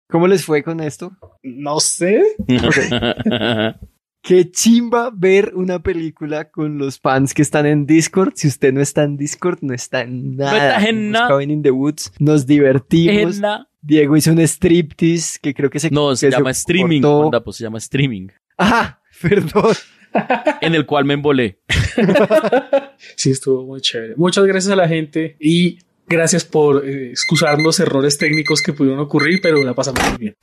¿Cómo les fue con esto? No sé. Okay. Qué chimba ver una película con los fans que están en Discord. Si usted no está en Discord, no está en nada. No estás en nada. Cabin in the Woods. Nos divertimos. Diego hizo un striptease que creo que se... No, se llama streaming. Onda, pues se llama streaming. Ajá, perdón. En el cual me embolé. Sí, estuvo muy chévere. Muchas gracias a la gente y gracias por excusar los errores técnicos que pudieron ocurrir, pero la pasamos muy bien.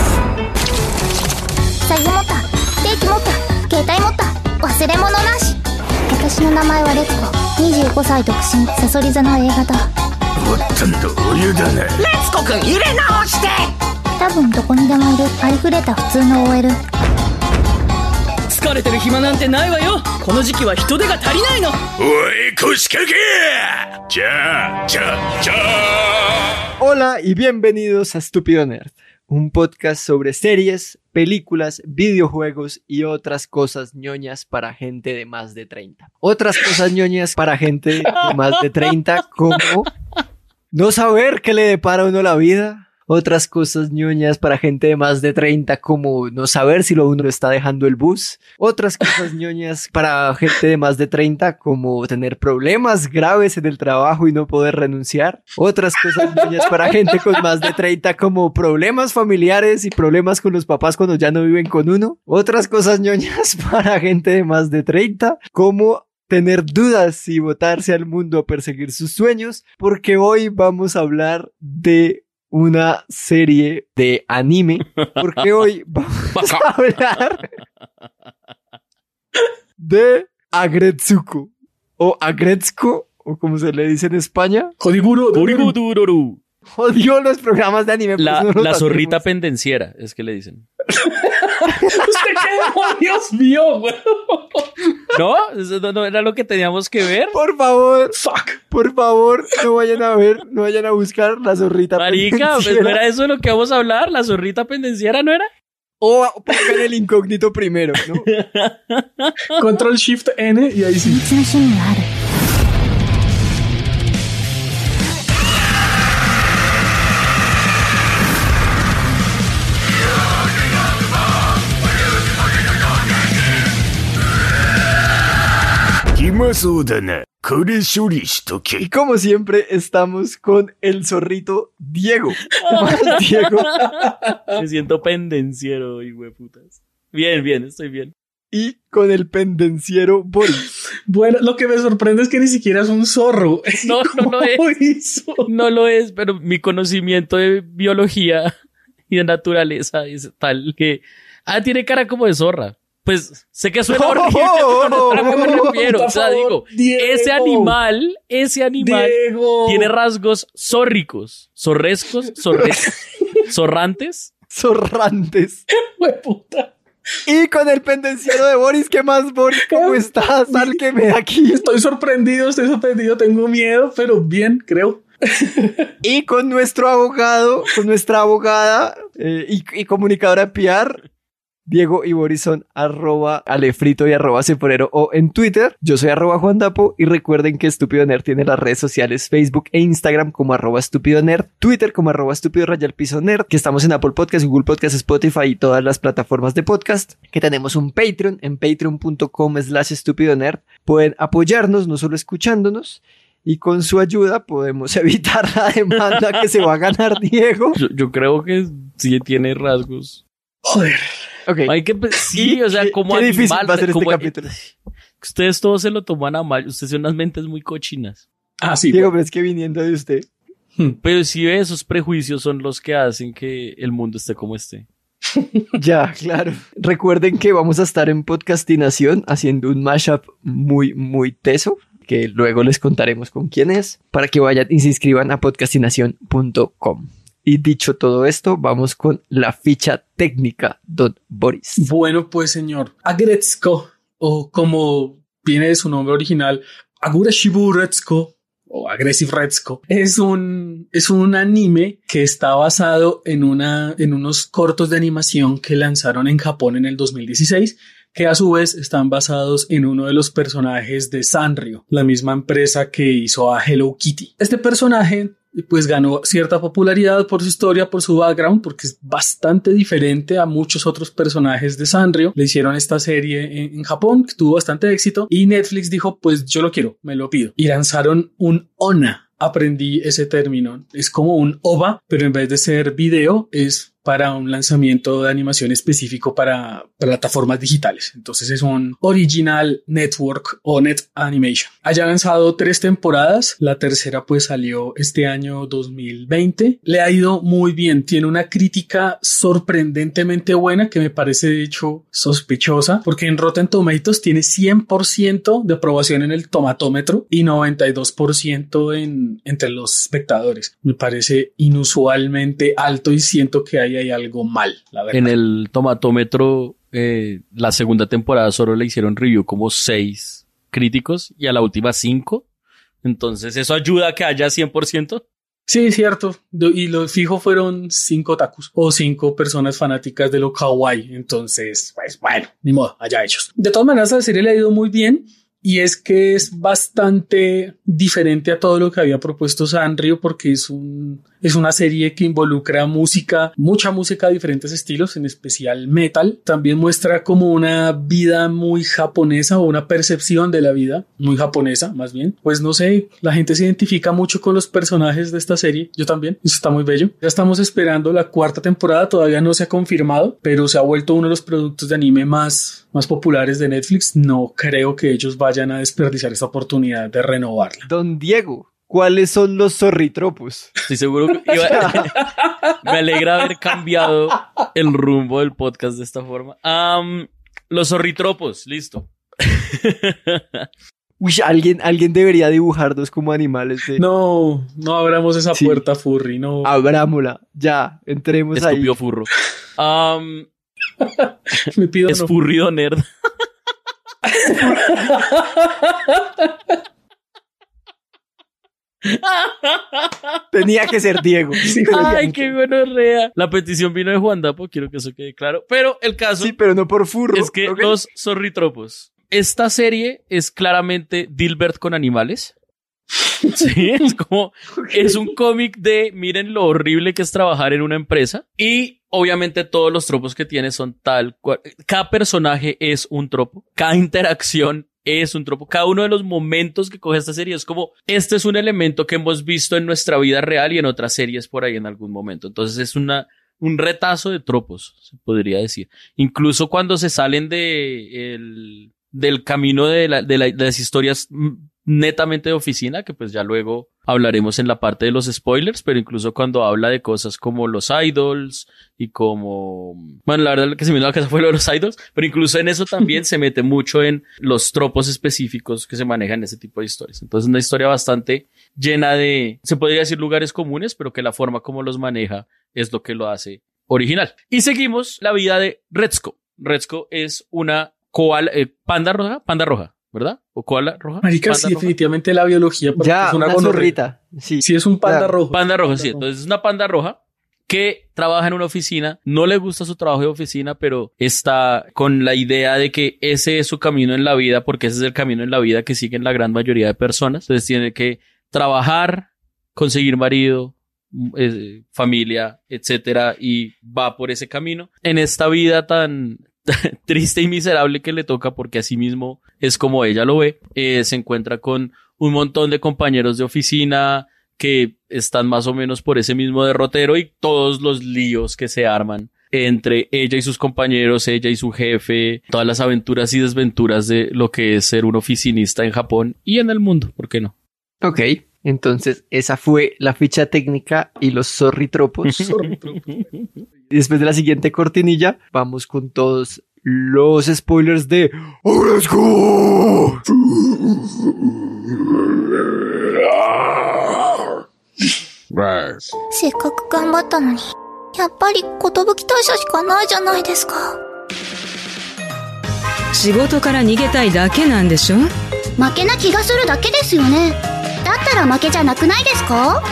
Hola y bienvenidos a Estúpido Nerd, un podcast sobre series, películas, videojuegos y otras cosas ñoñas para gente de más de 30. Otras cosas ñoñas para gente de más de 30 como no saber qué le depara a uno la vida. Otras cosas ñoñas para gente de más de 30 como no saber si uno está dejando el bus. Otras cosas ñoñas para gente de más de 30 como tener problemas graves en el trabajo y no poder renunciar. Otras cosas ñoñas para gente con más de 30 como problemas familiares y problemas con los papás cuando ya no viven con uno. Otras cosas ñoñas para gente de más de 30 como tener dudas si botarse al mundo a perseguir sus sueños, porque hoy vamos a hablar de una serie de anime, porque hoy vamos a hablar de Aggretsuko, o Aggretsuko, o como se le dice en España. Jodibururu. Jodió los programas de anime. La zorrita pendenciera, es que le dicen. ¿Usted qué demonios vio, güey? ¿No? ¿Eso no era lo que teníamos que ver? Por favor, por favor, no vayan a buscar la zorrita pendenciera. Marica, pues no era eso de lo que vamos a hablar, la zorrita pendenciera, ¿no era? O pongan el incógnito primero, ¿no? Control Shift N y ahí sí. Y como siempre estamos con el zorrito Diego. Diego. Me siento pendenciero, hijo de putas. Bien, estoy bien. Y con el pendenciero Boris. Bueno, lo que me sorprende es que ni siquiera es un zorro. No lo es. No lo es, pero mi conocimiento de biología y de naturaleza es tal que... tiene cara como de zorra. Pues sé que suena horrible, pero a qué me refiero. O sea, digo, Diego, ese animal Diego. Tiene rasgos zórricos, zorrescos, zorrantes. Puta. Y con el pendenciero de Boris, ¿qué más, Boris? ¿Cómo estás? Sálqueme de aquí. Estoy sorprendido, tengo miedo, pero bien, creo. Y con nuestro abogado, con nuestra abogada y comunicadora PR, Diego y Boris son @alefrito y @ceporero o en Twitter. Yo soy @juandapo y recuerden que Estúpido Nerd tiene las redes sociales Facebook e Instagram como @estúpidonerd, Twitter como @estúpido_nerd, que estamos en Apple Podcast, Google Podcast, Spotify y todas las plataformas de podcast, que tenemos un Patreon en patreon.com/estúpidonerd. Pueden apoyarnos no solo escuchándonos, y con su ayuda podemos evitar la demanda que se va a ganar Diego. Yo creo que sí tiene rasgos. Joder. Okay. Hay que, sí, o sea, como qué difícil animal, va a ser como, este capítulo. Ustedes todos se lo toman a mal. Ustedes son unas mentes muy cochinas. Sí. Diego, pero es que viniendo de usted. Pero si ve, esos prejuicios son los que hacen que el mundo esté como esté. Ya, claro. Recuerden que vamos a estar en Podcastinación haciendo un mashup muy, muy teso, que luego les contaremos con quién es, para que vayan y se inscriban a podcastinación.com. Y dicho todo esto, vamos con la ficha técnica, don Boris. Bueno, pues señor, Aggretsuko, o como viene de su nombre original, Agurashibu Retsuko, o Aggressive Retsuko, es un anime que está basado en unos cortos de animación que lanzaron en Japón en el 2016, que a su vez están basados en uno de los personajes de Sanrio, la misma empresa que hizo a Hello Kitty. Este personaje pues ganó cierta popularidad por su historia, por su background, porque es bastante diferente a muchos otros personajes de Sanrio. Le hicieron esta serie en Japón, que tuvo bastante éxito, y Netflix dijo, pues yo lo quiero, me lo pido. Y lanzaron un ONA. Aprendí ese término. Es como un OVA, pero en vez de ser video, es para un lanzamiento de animación específico para plataformas digitales. Entonces es un Original Network o Net Animation. Haya lanzado 3 temporadas. La tercera pues salió este año 2020. Le ha ido muy bien. Tiene una crítica sorprendentemente buena que me parece de hecho sospechosa, porque en Rotten Tomatoes tiene 100% de aprobación en el tomatómetro y 92% entre los espectadores. Me parece inusualmente alto y siento que hay algo mal, la verdad. En el tomatómetro, la segunda temporada solo le hicieron review como 6 críticos y a la última 5. Entonces, ¿eso ayuda a que haya 100%? Sí, cierto. Y lo fijo fueron 5 otakus o 5 personas fanáticas de lo kawaii. Entonces, pues bueno, ni modo, allá ellos. De todas maneras, la serie le ha ido muy bien. Y es que es bastante diferente a todo lo que había propuesto Sanrio, porque es una serie que involucra música, mucha música de diferentes estilos, en especial metal. También muestra como una vida muy japonesa o una percepción de la vida muy japonesa, más bien. Pues no sé, la gente se identifica mucho con los personajes de esta serie. Yo también. Eso está muy bello. Ya estamos esperando la 4ª temporada. Todavía no se ha confirmado, pero se ha vuelto uno de los productos de anime más populares de Netflix. No creo que ellos vayan a desperdiciar esta oportunidad de renovarla. Don Diego, ¿cuáles son los zorritropos? Estoy seguro que me alegra haber cambiado el rumbo del podcast de esta forma. Los zorritropos, listo. Uy, alguien debería dibujarlos como animales. No abramos esa puerta, furry, no. Abrámosla, ya, entremos ahí. Estúpido furro. Me pido Esfurrido nerd. Tenía que ser Diego. Sí, ay, qué gonorrea. La petición vino de Juan Dapo, quiero que eso quede claro. Pero el caso... Sí, pero no por furro. Es que ¿okay? Los zorritropos. Esta serie es claramente Dilbert con animales. Sí, es como... Okay. Es un cómic de... Miren lo horrible que es trabajar en una empresa. Y obviamente todos los tropos que tiene son tal cual. Cada personaje es un tropo. Cada interacción es un tropo. Cada uno de los momentos que coge esta serie es como, este es un elemento que hemos visto en nuestra vida real y en otras series por ahí en algún momento. Entonces es un retazo de tropos, se podría decir. Incluso cuando se salen del camino de las historias netamente de oficina, que pues ya luego hablaremos en la parte de los spoilers, pero incluso cuando habla de cosas como los idols y como... Bueno, la verdad lo que se me vino a la cabeza fue lo de los idols, pero incluso en eso también se mete mucho en los tropos específicos que se manejan en ese tipo de historias. Entonces una historia bastante llena de, se podría decir lugares comunes, pero que la forma como los maneja es lo que lo hace original. Y seguimos la vida de Retsuko. Retsuko es una koala, panda roja. ¿Verdad? ¿O koala roja? Marica, sí, definitivamente la biología. Ya, es una zorrita. Sí, es un panda rojo. Panda rojo, sí. Entonces es una panda roja que trabaja en una oficina. No le gusta su trabajo de oficina, pero está con la idea de que ese es su camino en la vida, porque ese es el camino en la vida que siguen la gran mayoría de personas. Entonces tiene que trabajar, conseguir marido, familia, etcétera, y va por ese camino. En esta vida tan triste y miserable que le toca, porque así mismo es como ella lo ve, se encuentra con un montón de compañeros de oficina que están más o menos por ese mismo derrotero y todos los líos que se arman entre ella y sus compañeros, ella y su jefe, todas las aventuras y desventuras de lo que es ser un oficinista en Japón y en el mundo, ¿por qué no? Ok, entonces esa fue la ficha técnica y los zorritropos. Y después de la siguiente cortinilla, vamos con todos los spoilers de Agretsuko. せっかく頑張ったのに、やっぱり寿大社しかないじゃないですか。 仕事から逃げたいだけなんでしょ？ 負けな気がするだけですよね。だったら負けじゃなくないですか？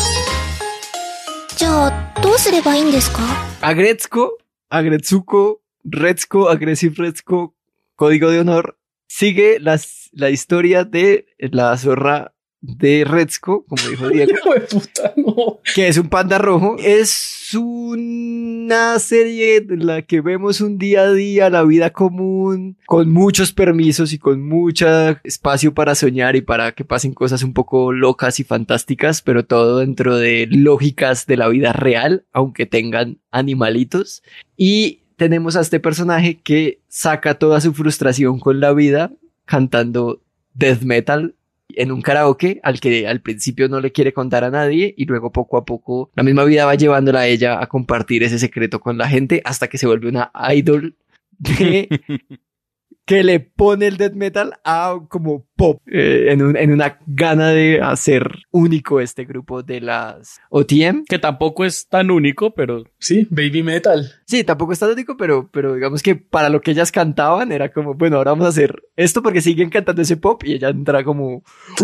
じゃあどうすればいいんですか？ Agretsuko, Retsuko, Aggressive Retsuko, Código de Honor, sigue la historia de la zorra de Retsuko, como dijo Diego. Hijo de puta, no. Que es un panda rojo. Es una serie en la que vemos un día a día, la vida común, con muchos permisos y con mucho espacio para soñar y para que pasen cosas un poco locas y fantásticas, pero todo dentro de lógicas de la vida real, aunque tengan animalitos. Y tenemos a este personaje que saca toda su frustración con la vida cantando death metal en un karaoke al que al principio no le quiere contar a nadie y luego poco a poco la misma vida va llevándola a ella a compartir ese secreto con la gente hasta que se vuelve una idol que le pone el death metal a como pop en una gana de hacer único este grupo de las OTM. Que tampoco es tan único, pero... Sí, baby metal. Sí, tampoco es tan único, pero digamos que para lo que ellas cantaban era como, bueno, ahora vamos a hacer esto porque siguen cantando ese pop y ella entra como...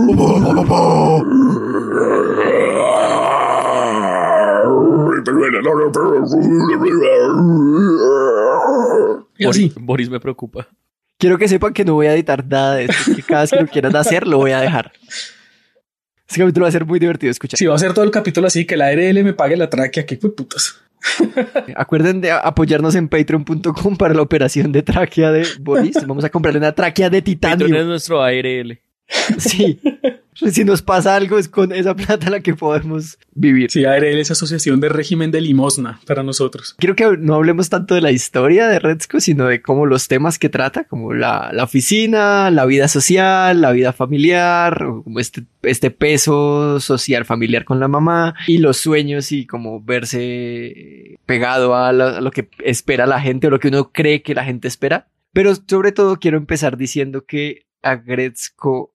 Y así. Boris me preocupa. Quiero que sepan que no voy a editar nada de esto, que cada vez que lo quieran hacer lo voy a dejar. Este capítulo va a ser muy divertido escuchar. Sí, va a ser todo el capítulo así, que la ARL me pague la tráquea, que fue putas. Acuerden de apoyarnos en patreon.com para la operación de tráquea de Boris. Vamos a comprarle una tráquea de titanio. Patreon es nuestro ARL. Sí. Si nos pasa algo es con esa plata la que podemos vivir. Sí, ARL es Asociación de Régimen de Limosna para nosotros. Quiero que no hablemos tanto de la historia de Retsuko, sino de cómo los temas que trata, como la oficina, la vida social, la vida familiar, como este peso social familiar con la mamá y los sueños y como verse pegado a lo que espera la gente o lo que uno cree que la gente espera. Pero sobre todo quiero empezar diciendo que Agretsuko,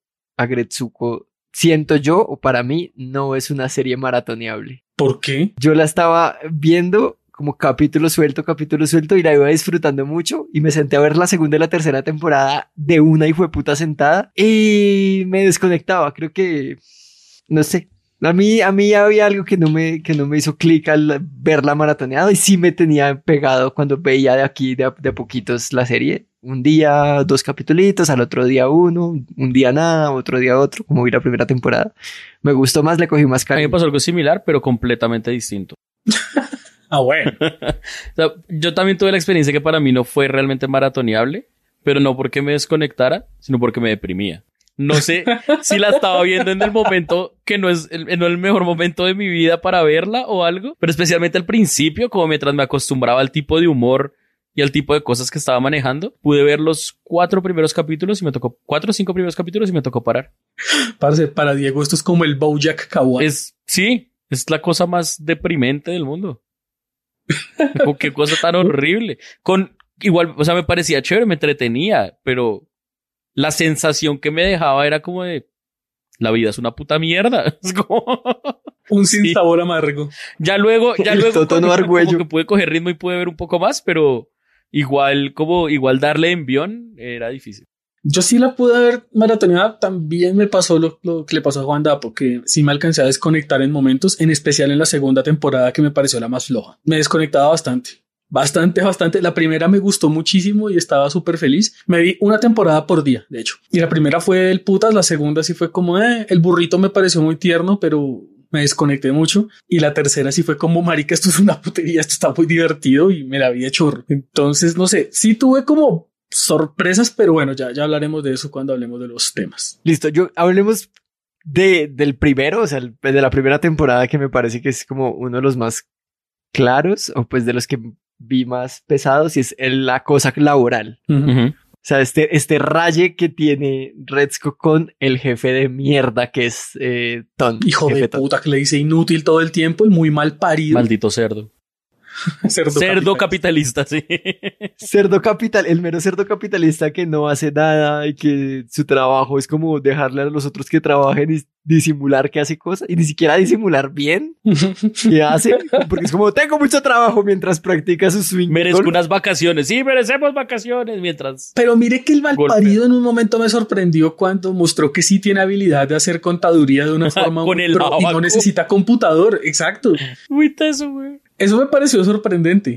siento yo, o para mí, no es una serie maratoneable. ¿Por qué? Yo la estaba viendo como capítulo suelto y la iba disfrutando mucho y me senté a ver la segunda y la tercera temporada de una hijueputa sentada y me desconectaba. Creo que, no sé, a mí había algo que no me hizo clic al verla maratoneada y sí me tenía pegado cuando veía de aquí de a poquitos la serie. Un día 2 capítulos, al otro día 1, un día nada, otro día otro, como vi la primera temporada. Me gustó más, le cogí más A mí cariño. me pasó algo similar, pero completamente distinto. Ah, bueno. O sea, yo también tuve la experiencia que para mí no fue realmente maratoneable, pero no porque me desconectara, sino porque me deprimía. No sé si la estaba viendo en el momento que no es el mejor momento de mi vida para verla o algo, pero especialmente al principio, como mientras me acostumbraba al tipo de humor y al tipo de cosas que estaba manejando, pude ver los 4 primeros capítulos y me tocó 4 o 5 primeros capítulos y me tocó parar. Parce, para Diego esto es como el BoJack Kawaii. Sí, es la cosa más deprimente del mundo. Qué cosa tan horrible. Igual, o sea, me parecía chévere, me entretenía, pero la sensación que me dejaba era como de la vida es una puta mierda. Es como... Un sinsabor amargo. Ya luego tono argüello. como que pude coger ritmo y pude ver un poco más, pero igual darle envión era difícil. Yo sí la pude ver maratoneada. También me pasó lo que le pasó a Juan Dapo, que sí me alcancé a desconectar en momentos, en especial en la segunda temporada, que me pareció la más floja. Me desconectaba bastante. La primera me gustó muchísimo y estaba súper feliz. Me vi una temporada por día, de hecho. Y la primera fue del putas, la segunda sí fue como, el burrito me pareció muy tierno, pero me desconecté mucho. Y la tercera sí fue como, marica, esto es una putería, esto está muy divertido y me la vi de chorro. Entonces, no sé, sí tuve como sorpresas, pero bueno, ya hablaremos de eso cuando hablemos de los temas. Listo, hablemos del primero, o sea, de la primera temporada, que me parece que es como uno de los más claros, o pues de los que vi más pesados, y es la cosa laboral. Uh-huh. O sea, este raye que tiene Retsuko con el jefe de mierda que es Ton. Hijo de puta, que le dice inútil todo el tiempo y muy mal parido. Maldito cerdo. Cerdo capitalista, sí. El mero cerdo capitalista que no hace nada y que su trabajo es como dejarle a los otros que trabajen y disimular que hace cosas y ni siquiera disimular bien que hace, porque es como tengo mucho trabajo mientras practica su swing. Merezco unas vacaciones. Sí, merecemos vacaciones mientras. Pero mire que el malparido en un momento me sorprendió cuando mostró que sí tiene habilidad de hacer contaduría de una forma con el pro y no necesita computador. Exacto. Uy, eso, güey. Eso me pareció sorprendente.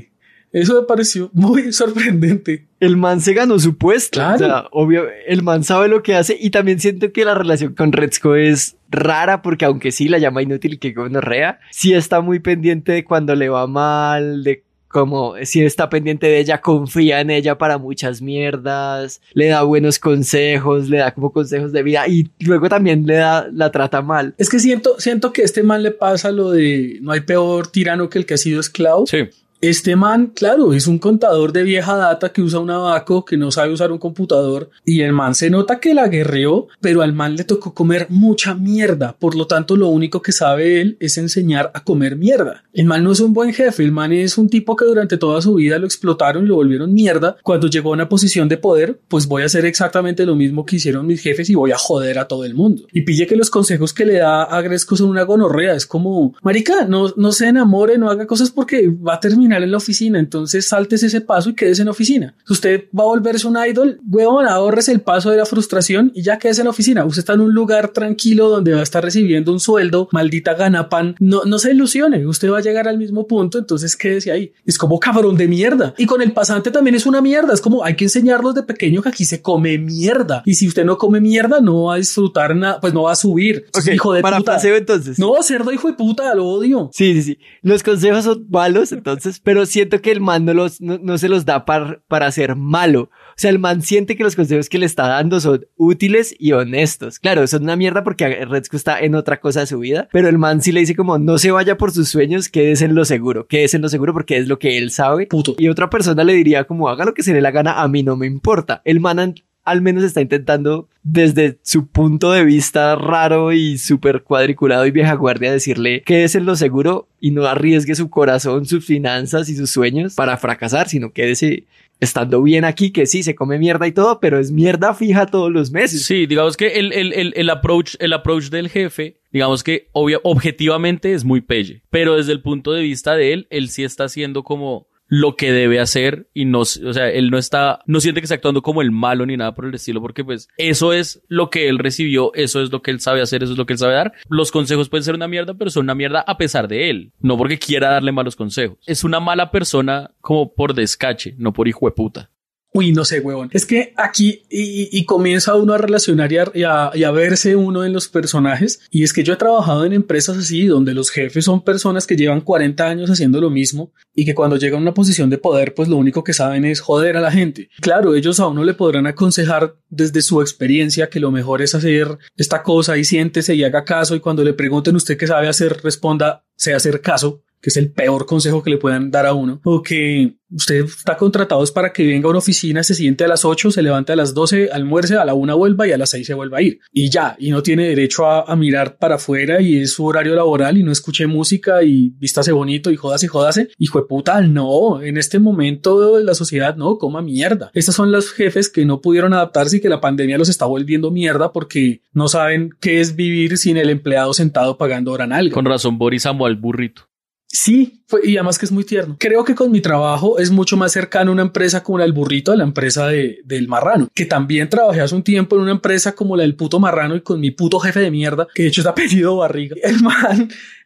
Eso me pareció muy sorprendente. El man se ganó su puesto. Claro. O sea, obvio, el man sabe lo que hace y también siento que la relación con Retsuko es rara porque aunque sí la llama inútil y que gonorrea, sí está muy pendiente de cuando le va mal, de como si está pendiente de ella, confía en ella para muchas mierdas, le da buenos consejos, le da como consejos de vida y luego también la trata mal. Es que siento que a este man le pasa lo de no hay peor tirano que el que ha sido esclavo. Sí. Este man, claro, es un contador de vieja data que usa un abaco, que no sabe usar un computador, y el man se nota que la guerreó, pero al man le tocó comer mucha mierda, por lo tanto lo único que sabe él es enseñar a comer mierda. El man no es un buen jefe, el man es un tipo que durante toda su vida lo explotaron y lo volvieron mierda. Cuando llegó a una posición de poder, pues voy a hacer exactamente lo mismo que hicieron mis jefes y voy a joder a todo el mundo. Y pille que los consejos que le da a Gresco son una gonorrea, es como, marica, no se enamore, no haga cosas porque va a terminar en la oficina, entonces saltes ese paso y quedes en la oficina. Usted va a volverse un idol, huevón, ahorres el paso de la frustración y ya quedes en la oficina. Usted está en un lugar tranquilo donde va a estar recibiendo un sueldo, maldita ganapan. No se ilusione, usted va a llegar al mismo punto, entonces quédese ahí. Es como cabrón de mierda. Y con el pasante también es una mierda, es como hay que enseñarlos de pequeño que aquí se come mierda. Y si usted no come mierda, no va a disfrutar nada, pues no va a subir. Okay, hijo de para puta. paseo entonces. No, cerdo hijo de puta, lo odio. Sí. Los consejos son malos entonces, pero siento que el man no se los da para ser malo. O sea, el man siente que los consejos que le está dando son útiles y honestos. Claro, son una mierda porque Retsuko está en otra cosa de su vida, pero el man sí le dice como no se vaya por sus sueños, quédese en lo seguro porque es lo que él sabe. Puto. Y otra persona le diría como haga lo que se le la gana, a mí no me importa. El man al menos está intentando desde su punto de vista raro y súper cuadriculado y vieja guardia decirle quédese en lo seguro y no arriesgue su corazón, sus finanzas y sus sueños para fracasar, sino quédese estando bien aquí, que sí, se come mierda y todo, pero es mierda fija todos los meses. Sí, digamos que el approach del jefe, digamos que objetivamente es muy pelle, pero desde el punto de vista de él sí está haciendo como lo que debe hacer y no, o sea, él no siente que está actuando como el malo ni nada por el estilo, porque pues eso es lo que él recibió, eso es lo que él sabe hacer, eso es lo que él sabe dar. Los consejos pueden ser una mierda, pero son una mierda a pesar de él, no porque quiera darle malos consejos. Es una mala persona como por descache, no por hijo de puta. Uy, no sé, huevón. Es que aquí y comienza uno a relacionar y a verse uno en los personajes. Y es que yo he trabajado en empresas así, donde los jefes son personas que llevan 40 años haciendo lo mismo y que cuando llegan a una posición de poder, pues lo único que saben es joder a la gente. Claro, ellos a uno le podrán aconsejar desde su experiencia que lo mejor es hacer esta cosa y siéntese y haga caso. Y cuando le pregunten usted qué sabe hacer, responda, sé hacer caso, que es el peor consejo que le puedan dar a uno. O que usted está contratado es para que venga a una oficina, se siente a las 8, se levante a las 12, almuerce, a la 1 vuelva y a las 6 se vuelva a ir. Y ya, y no tiene derecho a mirar para afuera y es su horario laboral y no escuche música y vístase bonito y jódase. Hijo de puta, no, en este momento de la sociedad no, coma mierda. Estas son los jefes que no pudieron adaptarse y que la pandemia los está volviendo mierda porque no saben qué es vivir sin el empleado sentado pagando hora nalga. Con razón Boris amó al burrito. Sí, y además que es muy tierno. Creo que con mi trabajo es mucho más cercano a una empresa como la del burrito, a la empresa del marrano, que también trabajé hace un tiempo en una empresa como la del puto marrano y con mi puto jefe de mierda, que de hecho es apellido Barriga. El man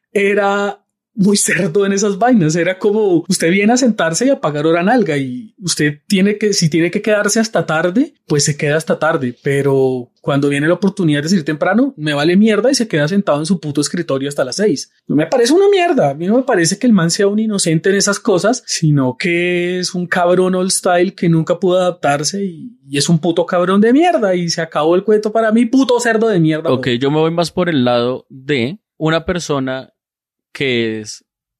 era muy cerdo en esas vainas. Era como usted viene a sentarse y a pagar hora nalga y usted si tiene que quedarse hasta tarde, pues se queda hasta tarde, pero cuando viene la oportunidad de salir temprano, me vale mierda y se queda sentado en su puto escritorio hasta las 6. Me parece una mierda. A mí no me parece que el man sea un inocente en esas cosas, sino que es un cabrón old style que nunca pudo adaptarse y es un puto cabrón de mierda y se acabó el cuento para mí, puto cerdo de mierda. Ok, yo me voy más por el lado de una persona que es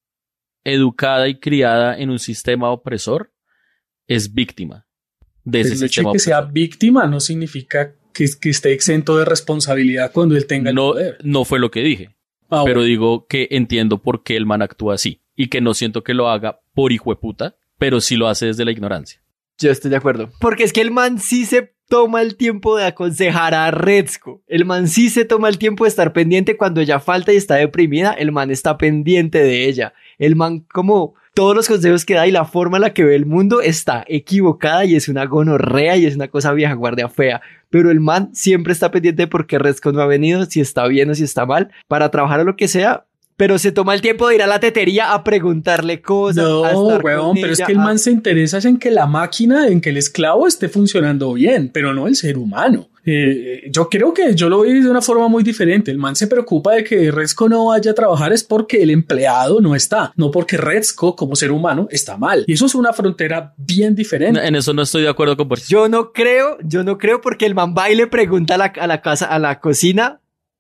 educada y criada en un sistema opresor, es víctima de ese sistema opresor. Que sea víctima no significa que esté exento de responsabilidad cuando él tenga el poder. No fue lo que dije, pero digo que entiendo por qué el man actúa así y que no siento que lo haga por hijo de puta, pero sí lo hace desde la ignorancia. Yo estoy de acuerdo. Porque es que el man sí se toma el tiempo de aconsejar a Retsuko. El man sí se toma el tiempo de estar pendiente cuando ella falta y está deprimida. El man está pendiente de ella. El man, como todos los consejos que da y la forma en la que ve el mundo está equivocada y es una gonorrea y es una cosa vieja guardia fea. Pero el man siempre está pendiente de por qué Retsuko no ha venido, si está bien o si está mal, para trabajar o lo que sea. pero se toma el tiempo de ir a la tetería a preguntarle cosas. No, a estar weón, con pero es ella, que el man se interesa en que la máquina, en que el esclavo esté funcionando bien, pero no el ser humano. Yo creo que yo lo vi de una forma muy diferente. El man se preocupa de que Retsuko no vaya a trabajar es porque el empleado no está, no porque Retsuko como ser humano está mal. Y eso es una frontera bien diferente. En eso no estoy de acuerdo con Boris. Yo no creo porque el man va y le pregunta a la cocina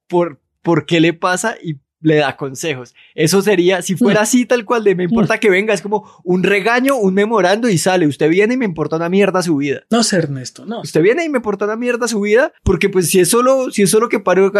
por qué le pasa y le da consejos. Eso sería, si fuera así tal cual de me importa que venga, es como un regaño, un memorando y sale. Usted viene y me importa una mierda su vida. No sé, Ernesto, no. Usted viene y me importa una mierda su vida, porque pues si es solo que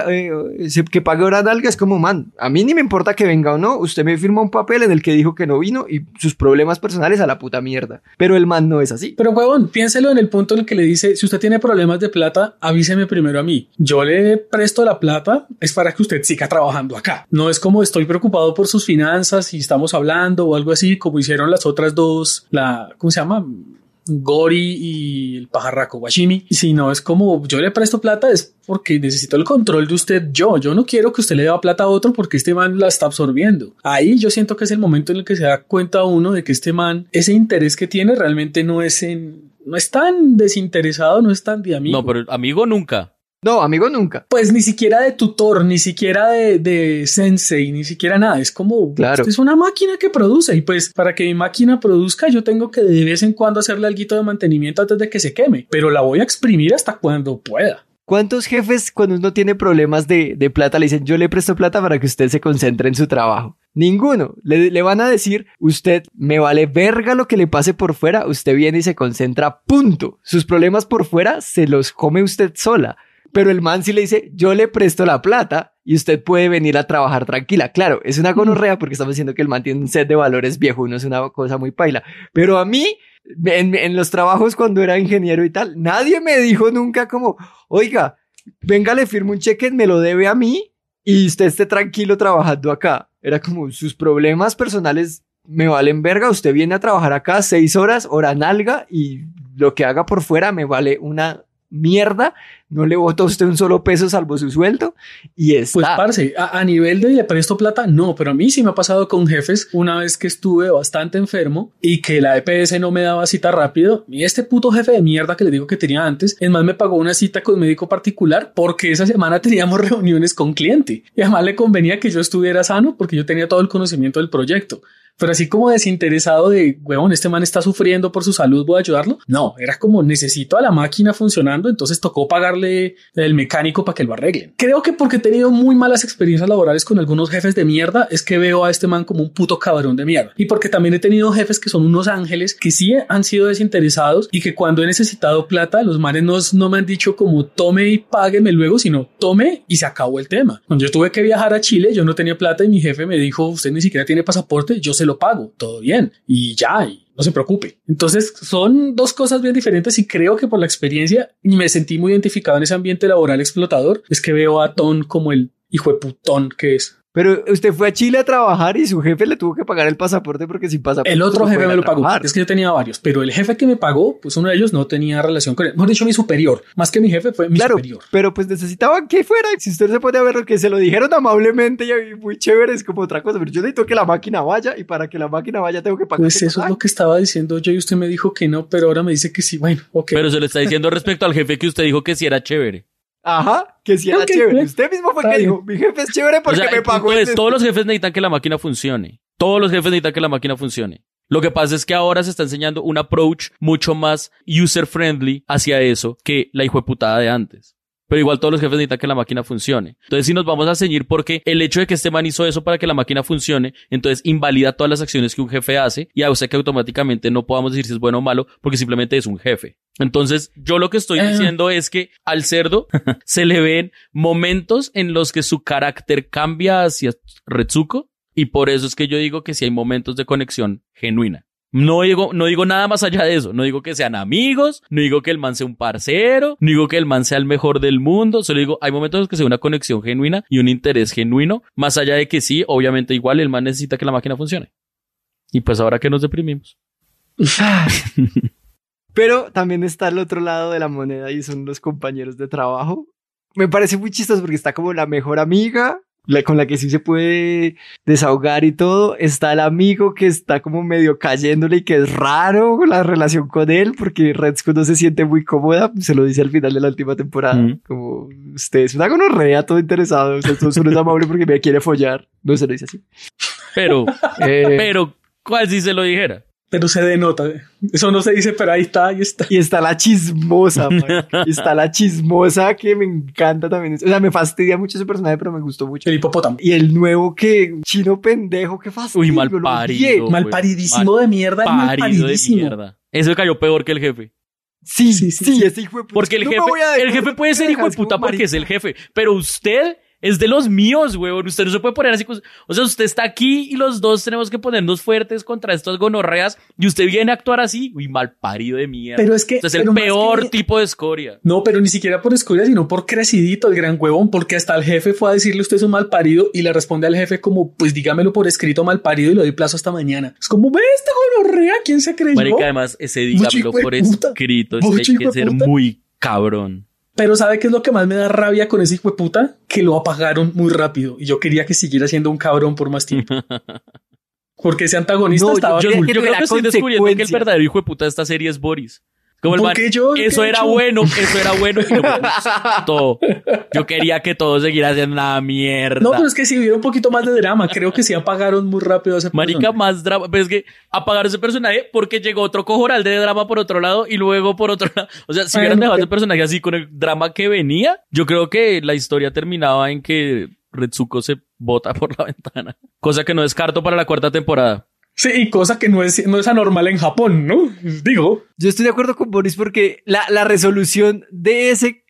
pague hora nalga, es como, man, a mí ni me importa que venga o no, usted me firma un papel en el que dijo que no vino y sus problemas personales a la puta mierda. Pero el man no es así. Pero huevón, piénselo en el punto en el que le dice, si usted tiene problemas de plata, avíseme primero a mí. Yo le presto la plata, es para que usted siga trabajando acá. No es como estoy preocupado por sus finanzas y estamos hablando o algo así, como hicieron las otras dos, ¿cómo se llama? Gori y el pajarraco Washimi. Si no, es como yo le presto plata es porque necesito el control de usted. Yo no quiero que usted le dé plata a otro porque este man la está absorbiendo. Ahí yo siento que es el momento en el que se da cuenta uno de que este man, ese interés que tiene realmente no es tan desinteresado, no es tan de amigo. No, pero amigo nunca. No, amigo nunca. Pues ni siquiera de tutor, ni siquiera de sensei, ni siquiera nada. Es como, claro, es una máquina que produce y pues para que mi máquina produzca yo tengo que de vez en cuando hacerle alguito de mantenimiento antes de que se queme, pero la voy a exprimir hasta cuando pueda. ¿Cuántos jefes cuando uno tiene problemas de plata le dicen yo le presto plata para que usted se concentre en su trabajo? Ninguno. Le van a decir, usted me vale verga lo que le pase por fuera, usted viene y se concentra, punto. Sus problemas por fuera se los come usted sola. Pero el man sí le dice, yo le presto la plata y usted puede venir a trabajar tranquila. Claro, es una gonorrea porque estamos diciendo que el man tiene un set de valores viejo, uno es una cosa muy paila. Pero a mí, en los trabajos cuando era ingeniero y tal, nadie me dijo nunca como, oiga, venga, le firmo un cheque, me lo debe a mí y usted esté tranquilo trabajando acá. Era como, sus problemas personales me valen verga, usted viene a trabajar acá 6 horas, hora nalga, y lo que haga por fuera me vale una mierda, no le boto a usted un solo peso salvo su sueldo y está. Pues parce, a nivel de le presto plata, no, pero a mí sí me ha pasado con jefes una vez que estuve bastante enfermo y que la EPS no me daba cita rápido y este puto jefe de mierda que les digo que tenía antes, es más me pagó una cita con médico particular porque esa semana teníamos reuniones con cliente y además le convenía que yo estuviera sano porque yo tenía todo el conocimiento del proyecto. Pero así como desinteresado de, huevón, este man está sufriendo por su salud, voy a ayudarlo. No, era como necesito a la máquina funcionando, entonces tocó pagarle el mecánico para que lo arreglen. Creo que porque he tenido muy malas experiencias laborales con algunos jefes de mierda, es que veo a este man como un puto cabrón de mierda. Y porque también he tenido jefes que son unos ángeles que sí han sido desinteresados y que cuando he necesitado plata, los manes no me han dicho como tome y págueme luego, sino tome y se acabó el tema. Cuando yo tuve que viajar a Chile, yo no tenía plata y mi jefe me dijo, usted ni siquiera tiene pasaporte, yo se lo pago, todo bien y ya, y no se preocupe. Entonces son dos cosas bien diferentes y creo que por la experiencia me sentí muy identificado en ese ambiente laboral explotador. Es que veo a Ton como el hijo de putón que es. Pero usted fue a Chile a trabajar y su jefe le tuvo que pagar el pasaporte porque sin pasaporte. El otro no jefe me lo pagó. trabajar. Es que yo tenía varios, pero el jefe que me pagó, pues uno de ellos no tenía relación con él. Mejor dicho, mi superior. Más que mi jefe fue mi superior. Pero pues necesitaban que fuera. Si usted se puede ver lo que se lo dijeron amablemente y muy chévere, es como otra cosa. Pero yo necesito que la máquina vaya y para que la máquina vaya tengo que pagar. Pues eso es lo que estaba diciendo yo y usted me dijo que no, pero ahora me dice que sí. Bueno, ok. Pero se le está diciendo respecto al jefe que usted dijo que sí era chévere. Ajá, que sí era chévere. Usted mismo fue que dijo, mi jefe es chévere porque me pagó. Todos los jefes necesitan que la máquina funcione. Todos los jefes necesitan que la máquina funcione. Lo que pasa es que ahora se está enseñando un approach mucho más user-friendly hacia eso que la hijueputada de antes. Pero igual todos los jefes necesitan que la máquina funcione. Entonces si nos vamos a ceñir porque el hecho de que este man hizo eso para que la máquina funcione, entonces invalida todas las acciones que un jefe hace y hace que automáticamente no podamos decir si es bueno o malo porque simplemente es un jefe. Entonces yo lo que estoy diciendo es que al cerdo se le ven momentos en los que su carácter cambia hacia Retsuko y por eso es que yo digo que sí hay momentos de conexión genuina. No digo nada más allá de eso. No digo que sean amigos, no digo que el man sea un parcero, no digo que el man sea el mejor del mundo. Solo digo, hay momentos en los que se ve una conexión genuina y un interés genuino. Más allá de que sí, obviamente igual el man necesita que la máquina funcione. Y pues ahora que nos deprimimos. Pero también está el otro lado de la moneda y son los compañeros de trabajo. Me parece muy chistoso porque está como la mejor amiga con la que sí se puede desahogar y todo. Está el amigo que está como medio cayéndole y que es raro la relación con él porque Retsuko no se siente muy cómoda, se lo dice al final de la última temporada, como usted es una gonorrea, todo interesado, o sea, todo solo es amable porque me quiere follar, no se lo dice así. Pero, ¿cuál si se lo dijera? Pero se denota. Eso no se dice, pero ahí está. Y está la chismosa, man. Está la chismosa que me encanta también. O sea, me fastidia mucho ese personaje, pero me gustó mucho. El hipopótamo. Y el nuevo chino pendejo, que fastidio. Uy, malparido. Malparidísimo de mierda. Malparidísimo. De mierda. Eso cayó peor que el jefe. Sí, ese hijo de puta. Porque el jefe puede ser hijo de puta porque es el jefe. Pero usted es de los míos, weón. Usted no se puede poner así. O sea, usted está aquí y los dos tenemos que ponernos fuertes contra estas gonorreas y usted viene a actuar así. Uy, malparido de mierda. Pero es que... Usted es el peor tipo de escoria. No, pero ni siquiera por escoria, sino por crecidito, el gran huevón, porque hasta el jefe fue a decirle usted es un malparido y le responde al jefe como, pues dígamelo por escrito malparido y le doy plazo hasta mañana. Es como, ve esta gonorrea, ¿quién se creyó? Marica, además, ese dígamelo por escrito, hay que ser muy cabrón. Pero ¿sabe qué es lo que más me da rabia con ese hijo de puta? Que lo apagaron muy rápido. Y yo quería que siguiera siendo un cabrón por más tiempo. Porque ese antagonista estaba cool. Yo creo que estoy descubriendo que el verdadero hijo de puta de esta serie es Boris. Como el man, eso era bueno y no me gustó. Yo quería que todo siguiera siendo una mierda. No, pero es que si hubiera un poquito más de drama, creo que sí apagaron muy rápido a ese personaje. Marica, más drama. Pero es que apagaron ese personaje porque llegó otro cojoral de drama por otro lado y luego por otro lado. O sea, si hubieran dejado ese personaje así con el drama que venía, yo creo que la historia terminaba en que Retsuko se bota por la ventana. Cosa que no descarto para la 4ª temporada. Sí, y cosa que no es anormal en Japón, ¿no? Digo. Yo estoy de acuerdo con Boris porque la resolución de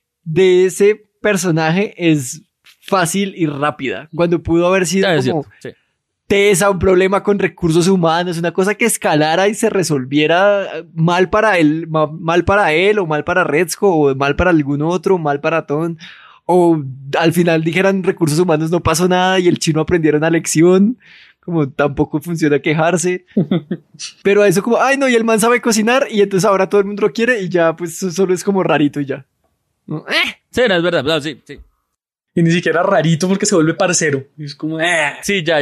ese personaje es fácil y rápida. Cuando pudo haber sido como tesa, un problema con recursos humanos, una cosa que escalara y se resolviera mal para él o mal para Retsuko o mal para algún otro, mal para Ton. O al final dijeran recursos humanos no pasó nada y el chino aprendiera una lección. Como tampoco funciona quejarse. Pero a eso como, ay no, y el man sabe cocinar y entonces ahora todo el mundo lo quiere y ya pues solo es como rarito y ya. Sí, no, es verdad, no, sí. Y ni siquiera rarito porque se vuelve parcero. Y es como, Sí, ya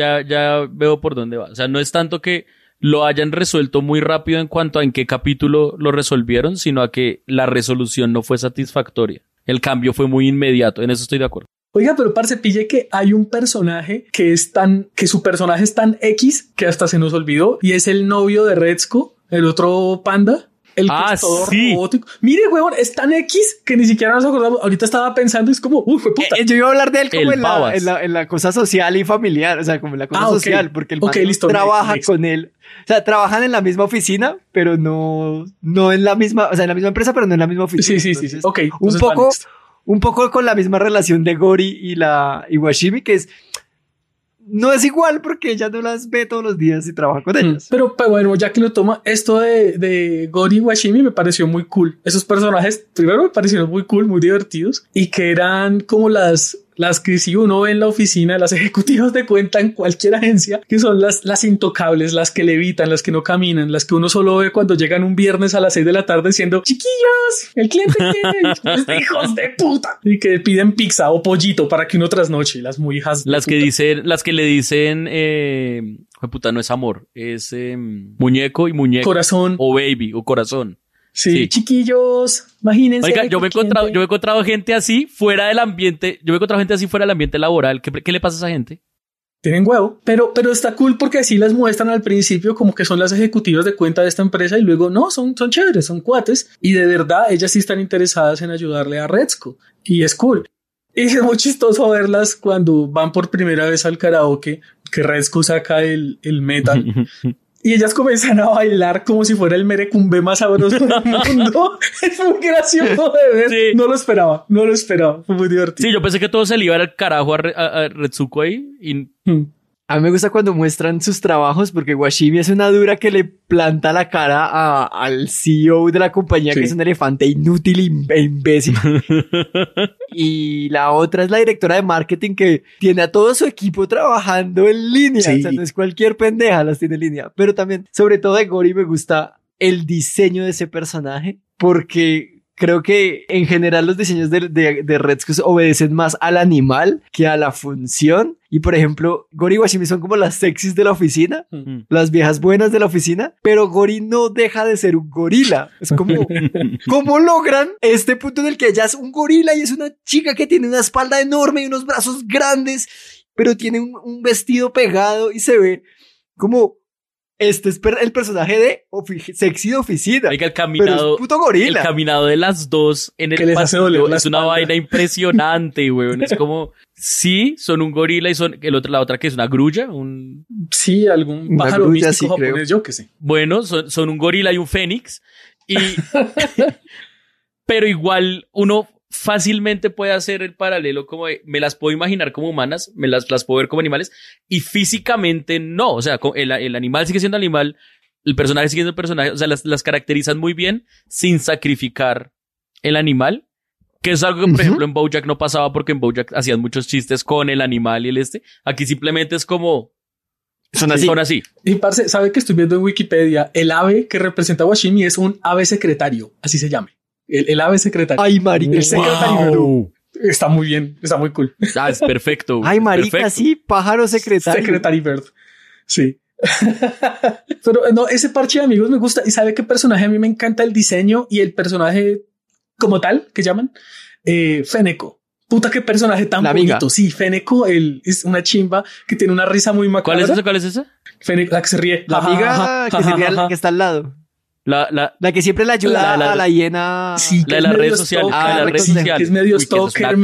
veo por dónde va. O sea, no es tanto que lo hayan resuelto muy rápido en cuanto a en qué capítulo lo resolvieron, sino a que la resolución no fue satisfactoria. El cambio fue muy inmediato, en eso estoy de acuerdo. Oiga, pero parce, pille que hay un personaje que su personaje es tan X que hasta se nos olvidó y es el novio de Retsuko, el otro panda, el que es todo robótico. Mire, huevón, es tan X que ni siquiera nos acordamos. Ahorita estaba pensando, es como, fue puta. Yo iba a hablar de él como en la cosa social y familiar, o sea, como en la cosa social, porque el man trabaja con él. O sea, trabajan en la misma oficina, pero no en la misma, o sea, en la misma empresa, pero no en la misma oficina. Sí. Entonces, Ok. Un poco con la misma relación de Gori y la Iwashimi, que no es igual porque ella no las ve todos los días y trabaja con ellas. Pero bueno, ya que lo toma, esto de Gori y Iwashimi me pareció muy cool. Esos personajes, primero me parecieron muy cool, muy divertidos y que eran como las que si uno ve en la oficina, las ejecutivas de cuenta en cualquier agencia, que son las intocables, las que levitan, las que no caminan, las que uno solo ve cuando llegan un viernes a las 6 de la tarde diciendo, chiquillos, el cliente quiere, hijos de puta, y que piden pizza o pollito para que uno trasnoche, las muy hijas. Las que le dicen, puta, no es amor, es muñeco y muñeca. Corazón. O baby, o corazón. Sí, chiquillos, imagínense. Oiga, yo me he encontrado gente así fuera del ambiente, laboral. ¿Qué le pasa a esa gente? Tienen huevo, pero está cool porque así las muestran al principio como que son las ejecutivas de cuenta de esta empresa y luego no, son chéveres, son cuates y de verdad ellas sí están interesadas en ayudarle a Retsuko y es cool. Y es muy chistoso verlas cuando van por primera vez al karaoke, que Retsuko saca el metal. Y ellas comienzan a bailar como si fuera el merecumbe más sabroso del mundo. Es muy gracioso de ver. Sí. No lo esperaba. Fue muy divertido. Sí, yo pensé que todo se le iba al carajo a Retsuko ahí. Y... A mí me gusta cuando muestran sus trabajos porque Washimi es una dura que le planta la cara al CEO de la compañía, que es un elefante inútil e imbécil. Y la otra es la directora de marketing que tiene a todo su equipo trabajando en línea. Sí. O sea, no es cualquier pendeja, las tiene en línea. Pero también, sobre todo de Gori, me gusta el diseño de ese personaje porque creo que en general los diseños de Retsuko obedecen más al animal que a la función. Y por ejemplo, Gori y Washimi son como las sexys de la oficina, las viejas buenas de la oficina, pero Gori no deja de ser un gorila. Es como, ¿cómo logran este punto en el que ella es un gorila y es una chica que tiene una espalda enorme y unos brazos grandes, pero tiene un vestido pegado y se ve como... Este es el personaje de sexy de oficina. Oiga, el caminado, pero es puto gorila. El caminado de las dos en el pasillo es una vaina impresionante, weón. Es como, sí, son un gorila y son la otra que es una grulla. Sí, algún una pájaro grulla, místico sí, japonés, creo. yo que sé. Bueno, son un gorila y un fénix. Pero igual uno fácilmente puede hacer el paralelo como de, me las puedo imaginar como humanas, me las puedo ver como animales y físicamente no, o sea, el animal sigue siendo animal, el personaje sigue siendo personaje, o sea, las caracterizan muy bien sin sacrificar el animal, que es algo que por ejemplo en BoJack no pasaba porque en BoJack hacían muchos chistes con el animal y aquí simplemente es como son así. Y parce, ¿sabe que estoy viendo en Wikipedia? El ave que representa a Washimi es un ave secretario, así se llame. El ave secretario. Ay, marica. El secretario. Está muy bien, está muy cool. Ah, es perfecto. Ay, marica, perfecto. sí, pájaro secretario. Secretary Bird. Sí. Pero no, ese parche de amigos me gusta. ¿Y sabe qué personaje a mí me encanta el diseño y el personaje como tal que llaman? Feneko. Puta, qué personaje tan bonito. Sí, Feneko es una chimba que tiene una risa muy macabra. ¿Cuál es esa? Feneko, la que se ríe. La amiga que se ríe, que está al lado. La que siempre le ayuda a la hiena. Sí, la de las redes sociales. La red social. Que es medio stalker,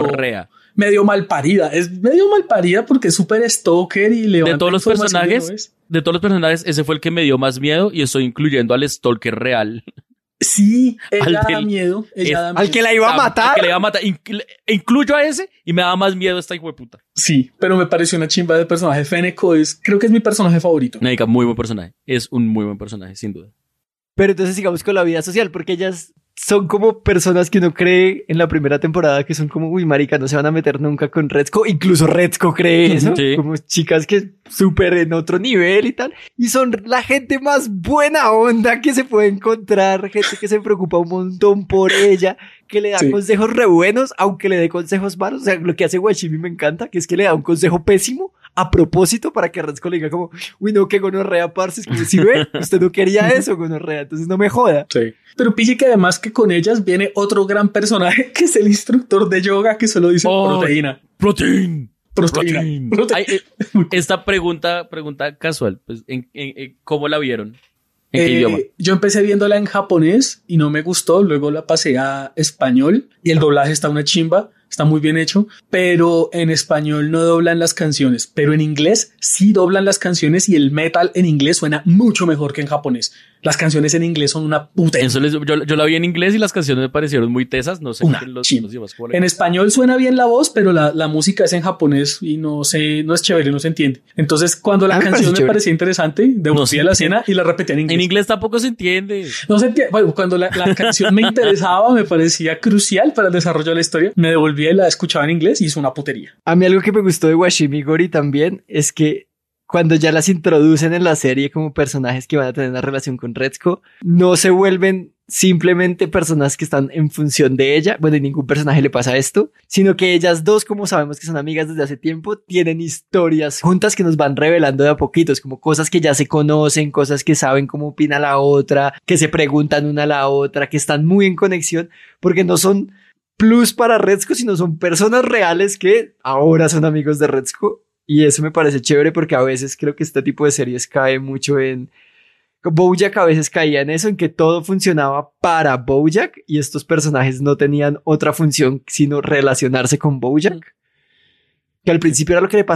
medio malparida. Es medio malparida porque es súper stalker y levanta de todos los personajes, ese fue el que me dio más miedo y estoy incluyendo al stalker real. Sí, ella da miedo. Al que la iba a matar. Al que la iba a matar. Incluyo a ese y me da más miedo esta hijueputa. Sí, pero me pareció una chimba de personaje. Feneko creo que es mi personaje favorito. Nadica, muy buen personaje. Es un muy buen personaje, sin duda. Pero entonces sigamos con la vida social, porque ellas son como personas que uno cree en la primera temporada que son como, uy, marica, no se van a meter nunca con Retsuko. Incluso Retsuko cree eso. Sí. Como chicas que súper en otro nivel y tal. Y son la gente más buena onda que se puede encontrar. Gente que se preocupa un montón por ella, que le da consejos re buenos, aunque le dé consejos malos. O sea, lo que hace Washimi me encanta, que es que le da un consejo pésimo a propósito para que Retsuko le diga como, uy, no, que gonorrea, parce. Es como, si ve, usted no quería eso, gonorrea, entonces no me joda. Sí. Pero pille que además que con ellas viene otro gran personaje que es el instructor de yoga que solo dice proteína. Proteína. Ay, esta pregunta casual, pues, ¿cómo la vieron? ¿En qué idioma? Yo empecé viéndola en japonés y no me gustó, luego la pasé a español y el doblaje está una chimba. Está muy bien hecho, pero en español no doblan las canciones, pero en inglés sí doblan las canciones y el metal en inglés suena mucho mejor que en japonés. Las canciones en inglés son una puta. Yo la vi en inglés y las canciones me parecieron muy tesas, no sé los idiomas. En español suena bien la voz, pero la música es en japonés y no es chévere, no se entiende. Entonces cuando la canción me parecía interesante, devolvía la escena y la repetía en inglés. En inglés tampoco se entiende. No se entiende. Bueno, cuando la canción me interesaba, me parecía crucial para el desarrollo de la historia, me devolvía y la escuchaba en inglés y hizo una putería. A mí algo que me gustó de Washimi Gori también es que cuando ya las introducen en la serie como personajes que van a tener una relación con Retsuko, no se vuelven simplemente personas que están en función de ella. Bueno, y ningún personaje le pasa esto, sino que ellas dos, como sabemos que son amigas desde hace tiempo, tienen historias juntas que nos van revelando de a poquitos, como cosas que ya se conocen, cosas que saben cómo opina la otra, que se preguntan una a la otra, que están muy en conexión, porque no son plus para Retsuko, sino son personas reales que ahora son amigos de Retsuko. Y eso me parece chévere porque a veces creo que este tipo de series cae mucho en... BoJack a veces caía en eso, en que todo funcionaba para BoJack y estos personajes no tenían otra función sino relacionarse con BoJack. Que al principio era lo que le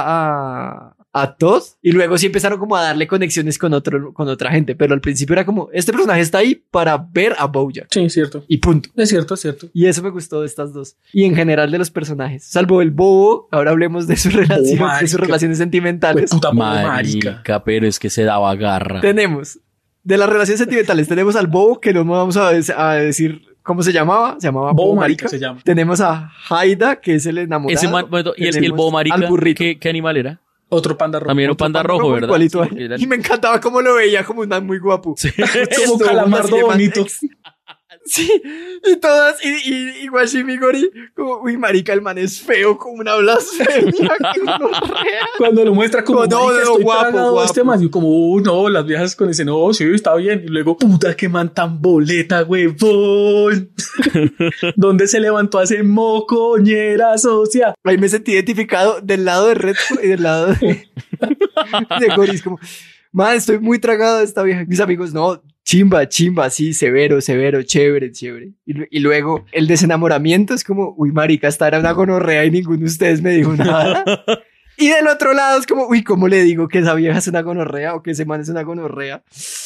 pasaba a Todd y luego sí empezaron como a darle conexiones con otra gente, pero al principio era como, este personaje está ahí para ver a BoJack. Sí, cierto. Y punto. Es cierto. Y eso me gustó de estas dos. Y en general de los personajes, salvo el bobo, ahora hablemos de su relación, de sus relaciones sentimentales. Puta marica, pero es que se daba garra. Tenemos, de las relaciones sentimentales, tenemos al bobo, que no vamos a decir cómo se llamaba. Se llamaba Bobo Marica. Se llama. Tenemos a Haida, que es el enamorado. Y el Bobo Marica, ¿qué animal era? Otro panda rojo. También un panda rojo, ¿verdad? Igualito. Y me encantaba cómo lo veía, como un muy guapo. Sí. Como calamardo bonito. Sí, y todas, y Washimi Gori, como, uy, marica, el man es feo, como una blasfemia, que uno rea. Cuando lo muestra como, No, marica, estoy guapo, tragado guapo. este man, y como, no, las viejas con ese, no, sí, está bien, y luego, puta, qué man tan boleta, huevón. ¿Dónde se levantó a ese mocoñera socia? Ahí me sentí identificado del lado de Retsuko y del lado de Gori, es como, man, estoy muy tragado de esta vieja. Mis amigos, no, chimba, sí, severo, chévere. Y luego el desenamoramiento es como, uy, marica, esta era una gonorrea y ninguno de ustedes me dijo nada. Y del otro lado es como, uy, ¿cómo le digo que esa vieja es una gonorrea o que ese man es una gonorrea?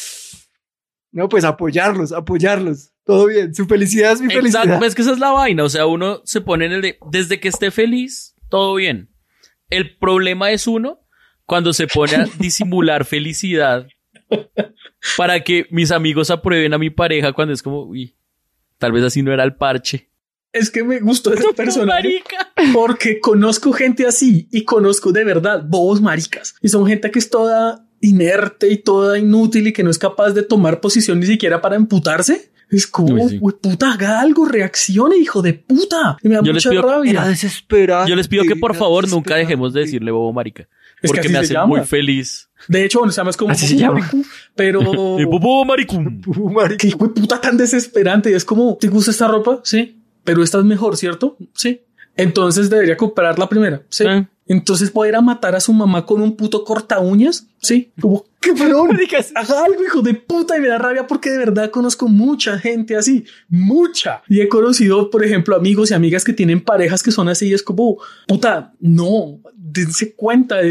No, pues apoyarlos. Todo bien, su felicidad es mi felicidad. Exacto, es que esa es la vaina. O sea, uno se pone en el de, desde que esté feliz, todo bien. El problema es uno cuando se pone a disimular felicidad para que mis amigos aprueben a mi pareja cuando es como, uy, tal vez así no era el parche. Es que me gustó ese personaje Marica. porque conozco gente así y conozco de verdad bobos maricas. Y son gente que es toda inerte y toda inútil y que no es capaz de tomar posición ni siquiera para emputarse. Es como, sí. Puta, haga algo, reaccione, hijo de puta. Y me da mucha rabia. Era desesperado. Yo les pido que por favor nunca dejemos de decirle bobo marica. Es que Porque así me se hace llama. muy feliz. De hecho, bueno, se llama como Así se llama. maricu, pero Bobo maricum. qué hijo de puta tan desesperante. Es como, ¿te gusta esta ropa? Sí. Pero esta es mejor, ¿cierto? Sí. Entonces debería comprar la primera. Sí. Entonces voy a ir a matar a su mamá con un puto corta uñas. Sí. Como, qué perdón. Haga algo, hijo de puta. Y me da rabia porque de verdad conozco mucha gente así. Mucha. Y he conocido, por ejemplo, amigos y amigas que tienen parejas que son así. Y es como, puta, no. Dense cuenta.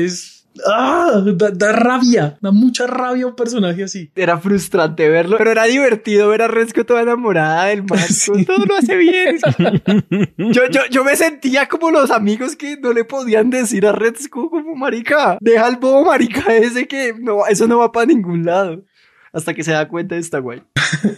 Da rabia. Da mucha rabia un personaje así. Era frustrante verlo, pero era divertido ver a Retsuko toda enamorada del man. Sí. Todo lo hace bien. Yo me sentía como los amigos que no le podían decir a Retsuko como, marica, deja el bobo marica ese que no, eso no va para ningún lado. Hasta que se da cuenta de esta guay.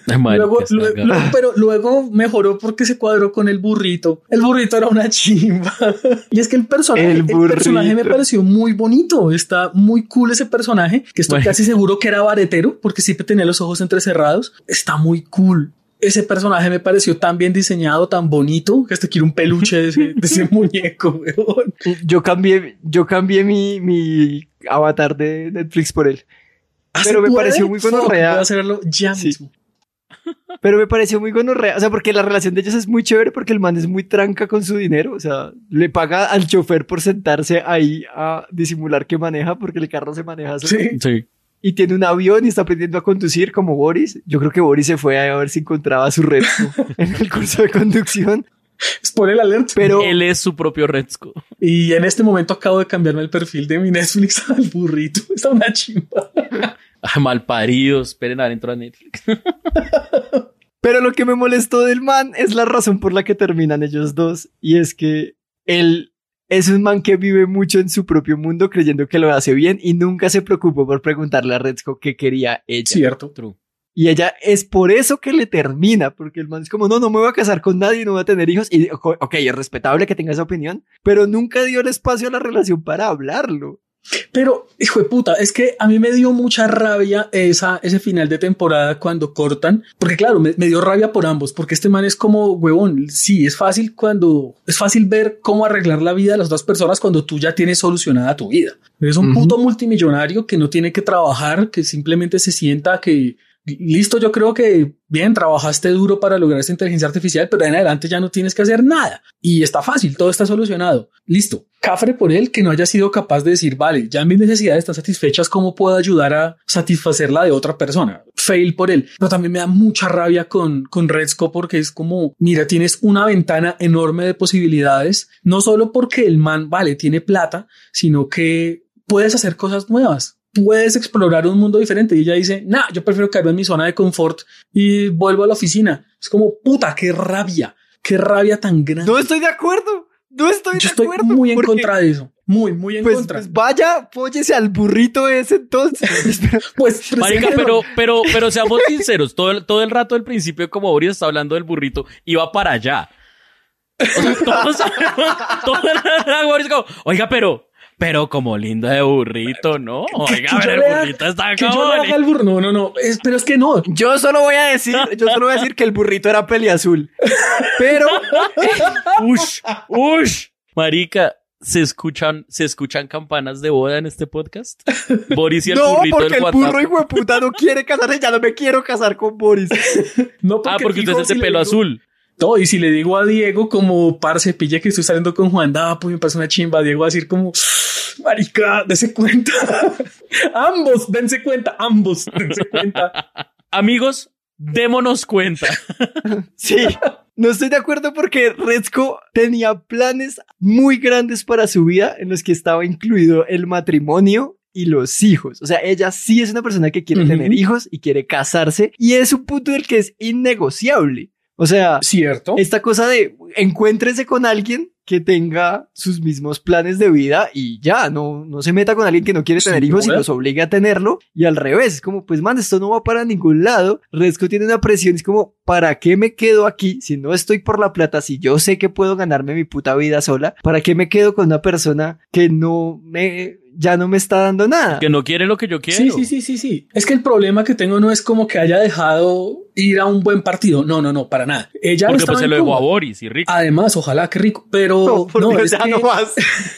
Pero luego mejoró porque se cuadró con el burrito. El burrito era una chimba. Y es que el personaje me pareció muy bonito. Está muy cool ese personaje, que estoy casi seguro que era baretero, porque siempre tenía los ojos entrecerrados. Está muy cool. Ese personaje me pareció tan bien diseñado, tan bonito, que hasta quiero un peluche de ese muñeco, weón. Yo cambié mi avatar de Netflix por él. Pero me pareció muy gonorrea. Voy a hacerlo ya mismo. Pero me pareció muy gonorrea. O sea, porque la relación de ellos es muy chévere porque el man es muy tranca con su dinero. O sea, le paga al chofer por sentarse ahí a disimular que maneja porque el carro se maneja solo. Sí. Y tiene un avión y está aprendiendo a conducir como Boris. Yo creo que Boris se fue a ver si encontraba su Retsuko en el curso de conducción. Spoiler alert. Pero él es su propio Retsuko. Y en este momento acabo de cambiarme el perfil de mi Netflix al burrito. Está una chimba. Malparidos. Esperen adentro a Netflix. Pero lo que me molestó del man es la razón por la que terminan ellos dos. Y es que él es un man que vive mucho en su propio mundo creyendo que lo hace bien y nunca se preocupó por preguntarle a Retsuko qué quería ella. Cierto. True. Y ella es por eso que le termina, porque el man es como, no me voy a casar con nadie, no voy a tener hijos. Y ok, es respetable que tenga esa opinión, pero nunca dio el espacio a la relación para hablarlo. Pero, hijo de puta, es que a mí me dio mucha rabia ese final de temporada cuando cortan, porque claro, me dio rabia por ambos, porque este man es como, huevón, sí, es fácil ver cómo arreglar la vida de las otras personas cuando tú ya tienes solucionada tu vida. Es un puto multimillonario que no tiene que trabajar, que simplemente se sienta que listo, yo creo que bien, trabajaste duro para lograr esta inteligencia artificial, pero en adelante ya no tienes que hacer nada. Y está fácil, todo está solucionado. Listo. Cafre por él que no haya sido capaz de decir, vale, ya mis necesidades están satisfechas, ¿cómo puedo ayudar a satisfacer la de otra persona? Fail por él. Pero también me da mucha rabia con Retsuko porque es como, mira, tienes una ventana enorme de posibilidades, no solo porque el man, vale, tiene plata, sino que puedes hacer cosas nuevas. Puedes explorar un mundo diferente. Y ella dice, yo prefiero quedarme en mi zona de confort y vuelvo a la oficina. Es como, puta, qué rabia tan grande. No estoy de acuerdo. Yo estoy muy en contra de eso. Muy en contra. Pues vaya, póllese al burrito ese entonces. Pues, marica, pero seamos sinceros. Todo el rato del principio, como Boris está hablando del burrito, iba para allá. O sea, todos sabemos, todo el rato Boris como, oiga, pero Pero como lindo de burrito, ¿no? Oiga, pero el burrito está que como... yo le haga el burro. No. Pero es que no. Yo solo voy a decir que el burrito era peliazul. Pero... Ush. Marica, ¿se escuchan campanas de boda en este podcast? Boris y el burrito del porque el WhatsApp. burro hijo de puta no quiere casarse. Ya no me quiero casar con Boris. No, porque usted es de pelo azul. No, y si le digo a Diego como, parce, pille que estoy saliendo con Juan, pues me parece una chimba. Diego va a decir como, marica, dense cuenta. dense cuenta. Amigos, démonos cuenta. Sí. No estoy de acuerdo porque Retsuko tenía planes muy grandes para su vida en los que estaba incluido el matrimonio y los hijos. O sea, ella sí es una persona que quiere tener hijos y quiere casarse y es un punto del que es innegociable. O sea, cierto. Esta cosa de encuéntrese con alguien que tenga sus mismos planes de vida y ya, no se meta con alguien que no quiere tener hijos y los obligue a tenerlo. Y al revés, es como, pues man, esto no va para ningún lado. Retsuko tiene una presión, es como, ¿para qué me quedo aquí si no estoy por la plata? Si yo sé que puedo ganarme mi puta vida sola, ¿para qué me quedo con una persona que ya no me está dando nada? Que no quiere lo que yo quiero. Sí. Es que el problema que tengo no es como que haya dejado ir a un buen partido. No, para nada. Ella porque pues se lo dejó a Boris y rico. Además, ojalá que rico, pero no, es que... no más.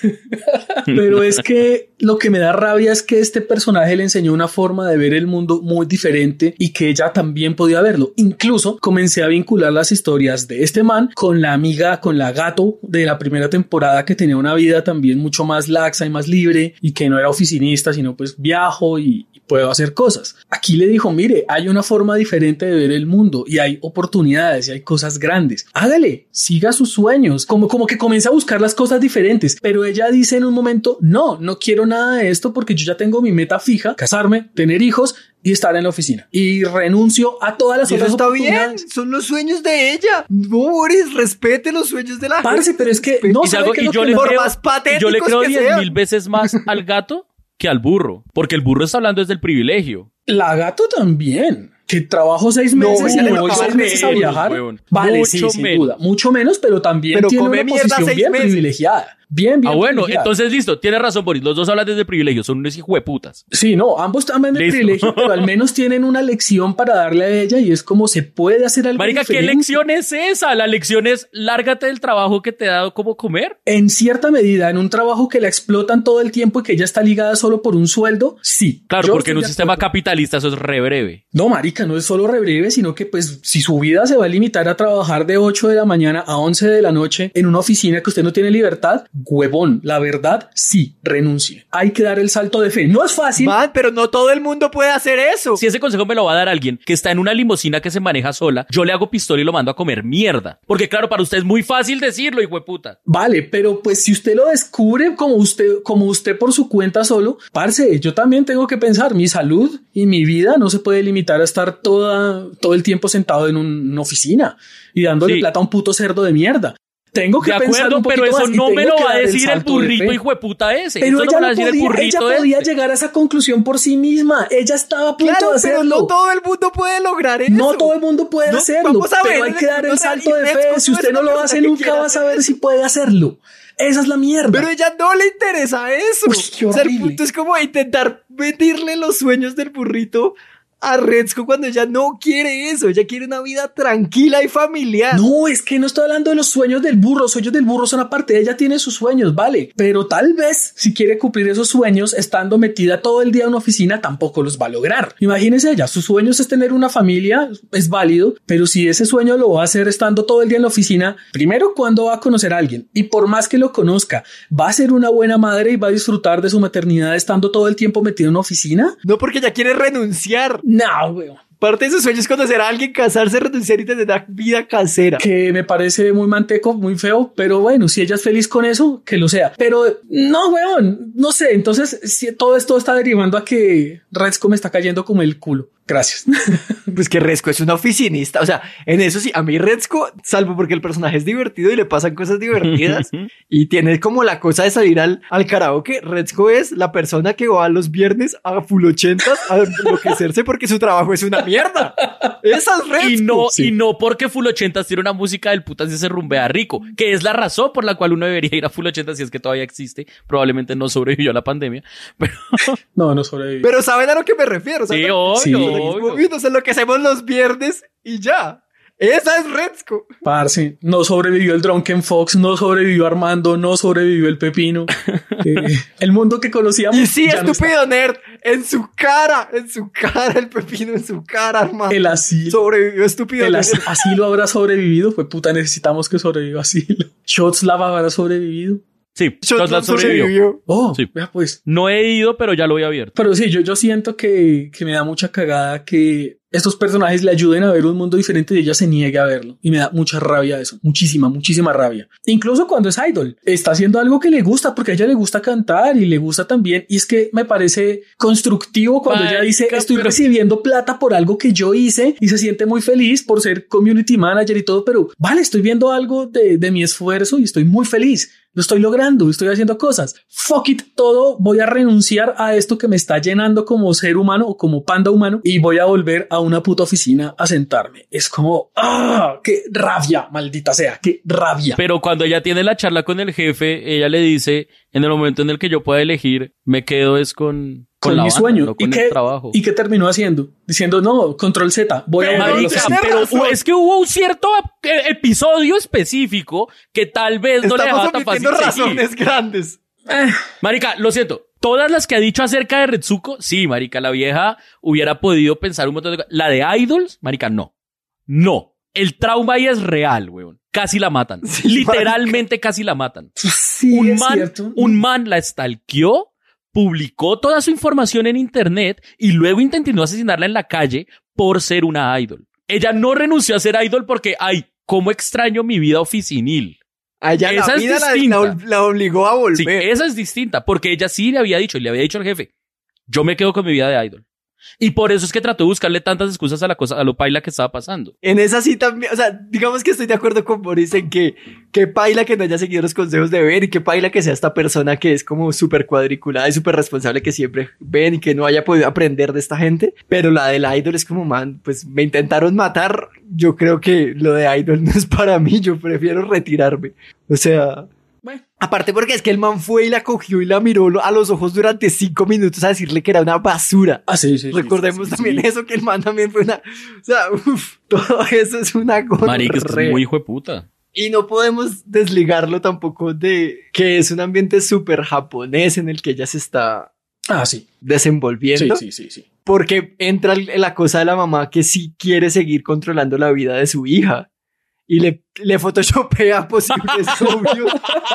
Pero es que lo que me da rabia es que este personaje le enseñó una forma de ver el mundo muy diferente y que ella también podía verlo. Incluso comencé a vincular las historias de este man con la amiga, con la gato de la primera temporada, que tenía una vida también mucho más laxa y más libre y que no era oficinista, sino pues viajo y puedo hacer cosas. Aquí le dijo, mire, hay una forma diferente de ver el mundo y hay oportunidades y hay cosas grandes. Hágale, siga sus sueños, como que comienza a buscar las cosas diferentes. Pero ella dice en un momento, no quiero nada de esto porque yo ya tengo mi meta fija, casarme, tener hijos y estar en la oficina. Y renuncio a todas las otras oportunidades. Bien, son los sueños de ella. No, Boris, respete los sueños de la gente. Parce, pero es que no sabe que yo le creo 10,000 veces más al gato que al burro, porque el burro está hablando desde el privilegio. La gato también. Que trabajo 6 meses y me voy 6 meses a viajar. Vale, mucho sin duda. Mucho menos, pero también tiene una posición bien privilegiada. Bien bueno, entonces listo, tiene razón, Boris. Los dos hablan desde privilegio, son unos hijueputas. Sí, no, ambos hablan de privilegio, pero al menos tienen una lección para darle a ella y es como se puede hacer algo Marica, diferente. ¿qué lección es esa? La lección es lárgate del trabajo que te ha dado como comer. En cierta medida, en un trabajo que la explotan todo el tiempo y que ella está ligada solo por un sueldo, sí. Claro, porque en un sistema capitalista eso es re breve. No, marica, no es solo re breve, sino que pues si su vida se va a limitar a trabajar de 8 de la mañana a 11 de la noche en una oficina que usted no tiene libertad, huevón, la verdad, sí, renuncie. Hay que dar el salto de fe. No es fácil. Man, pero no todo el mundo puede hacer eso. Si ese consejo me lo va a dar alguien que está en una limusina que se maneja sola, yo le hago pistola y lo mando a comer mierda. Porque claro, para usted es muy fácil decirlo, hijueputa. Vale, pero pues si usted lo descubre como usted por su cuenta solo, parce, yo también tengo que pensar, mi salud y mi vida no se puede limitar a estar todo el tiempo sentado en una oficina y dándole plata a un puto cerdo de mierda. Tengo que pensar un poquito pero eso más no me lo va a decir el burrito hijueputa ese. Pero eso ella, no ella podía llegar a esa conclusión por sí misma. Ella estaba a punto de hacerlo. Pero no todo el mundo puede lograr eso. No todo el mundo puede hacerlo, pero hay que dar el salto de fe. Si usted no lo hace, nunca va a saber si puede hacerlo. Esa es la mierda. Pero a ella no le interesa eso. Uy, qué horrible. O sea, el punto es como intentar meterle los sueños del burrito a Retsuko cuando ella no quiere eso. Ella quiere una vida tranquila y familiar. No, es que no estoy hablando de los sueños del burro. Los sueños del burro son aparte. Ella tiene sus sueños, vale. Pero tal vez si quiere cumplir esos sueños estando metida todo el día en una oficina, tampoco los va a lograr. Imagínese ella, sus sueños es tener una familia, es válido, pero si ese sueño lo va a hacer estando todo el día en la oficina, primero, ¿cuándo va a conocer a alguien? Y por más que lo conozca, ¿va a ser una buena madre y va a disfrutar de su maternidad estando todo el tiempo metida en una oficina? No, porque ella quiere renunciar. No, weón. Parte de sus sueños es conocer a alguien, casarse, renunciar y tener una vida casera. Que me parece muy manteco, muy feo, pero bueno, si ella es feliz con eso, que lo sea. Pero no, weón, no sé. Entonces, si todo esto está derivando a que Retsuko me está cayendo como el culo. Gracias. Pues que Retsuko es una oficinista. O sea, en eso sí, a mí Retsuko, salvo porque el personaje es divertido y le pasan cosas divertidas y tiene como la cosa de salir al karaoke. Retsuko es la persona que va los viernes a full 80s a enloquecerse porque su trabajo es una mierda. Esa es Retsuko. Y no porque Full 80 tiene una música del putas y se rumbea rico, que es la razón por la cual uno debería ir a Full 80 si es que todavía existe. Probablemente no sobrevivió a la pandemia. Pero... No sobrevivió. Pero ¿saben a lo que me refiero? Sí, obvio. Eso es lo que hacemos los viernes y ya. Esa es Retsuko. Parce, no sobrevivió el Drunken Fox, no sobrevivió Armando, no sobrevivió el Pepino. El mundo que conocíamos. Y sí, ya estúpido no nerd, en su cara, el Pepino en su cara, hermano. El asilo. Sobrevivió estúpido nerd. Asilo habrá sobrevivido. Pues puta, necesitamos que sobreviva Asilo. Shotslav habrá sobrevivido. Sí, Shotland sobrevivió. Oh, sí. Vea pues. No he ido, pero ya lo había abierto. Pero sí, yo siento que me da mucha cagada que estos personajes le ayuden a ver un mundo diferente y ella se niegue a verlo. Y me da mucha rabia eso. Muchísima rabia. Incluso cuando es idol. Está haciendo algo que le gusta porque a ella le gusta cantar y le gusta también. Y es que me parece constructivo cuando ella dice estoy recibiendo plata por algo que yo hice y se siente muy feliz por ser community manager y todo. Pero vale, estoy viendo algo de mi esfuerzo y estoy muy feliz. Lo estoy logrando, estoy haciendo cosas. Fuck it, todo. Voy a renunciar a esto que me está llenando como ser humano o como panda humano y voy a volver a una puta oficina a sentarme. Es como, qué rabia, maldita sea, qué rabia. Pero cuando ella tiene la charla con el jefe, ella le dice, en el momento en el que yo pueda elegir, me quedo es con la mi banda, sueño. no con el trabajo. ¿Y qué terminó haciendo? Diciendo, no, control Z, voy a volver a pero es que hubo un cierto episodio específico que tal vez no le dejaba tan fácil razones grandes. Marica, lo siento. Todas las que ha dicho acerca de Retsuko, sí, marica, la vieja hubiera podido pensar un montón de cosas. La de Idols, marica, no. No. El trauma ahí es real, weón. Casi la matan. Sí, literalmente marica. Casi la matan. Sí, un man la stalkeó, publicó toda su información en internet y luego intentó asesinarla en la calle por ser una idol. Ella no renunció a ser idol porque, cómo extraño mi vida oficinil. Allá esa la vida la obligó a volver. Sí, esa es distinta, porque ella sí le había dicho al jefe, yo me quedo con mi vida de idol. Y por eso es que trató de buscarle tantas excusas a lo paila que estaba pasando. En esa sí también, o sea, digamos que estoy de acuerdo con Boris en que paila que no haya seguido los consejos de Ben y que paila que sea esta persona que es como súper cuadriculada y súper responsable que siempre ven y que no haya podido aprender de esta gente. Pero la del idol es como, man, pues me intentaron matar. Yo creo que lo de idol no es para mí, yo prefiero retirarme. O sea... Bueno. Aparte porque es que el man fue y la cogió y la miró a los ojos durante 5 minutos a decirle que era una basura. Sí. Recordemos también eso, que el man también fue una... O sea, todo eso es una cosa. Marica, es que es muy hijo de puta. Y no podemos desligarlo tampoco de que es un ambiente súper japonés en el que ella se está desenvolviendo. Sí. Porque entra la cosa de la mamá que sí quiere seguir controlando la vida de su hija. Y le photoshopea posibles novios.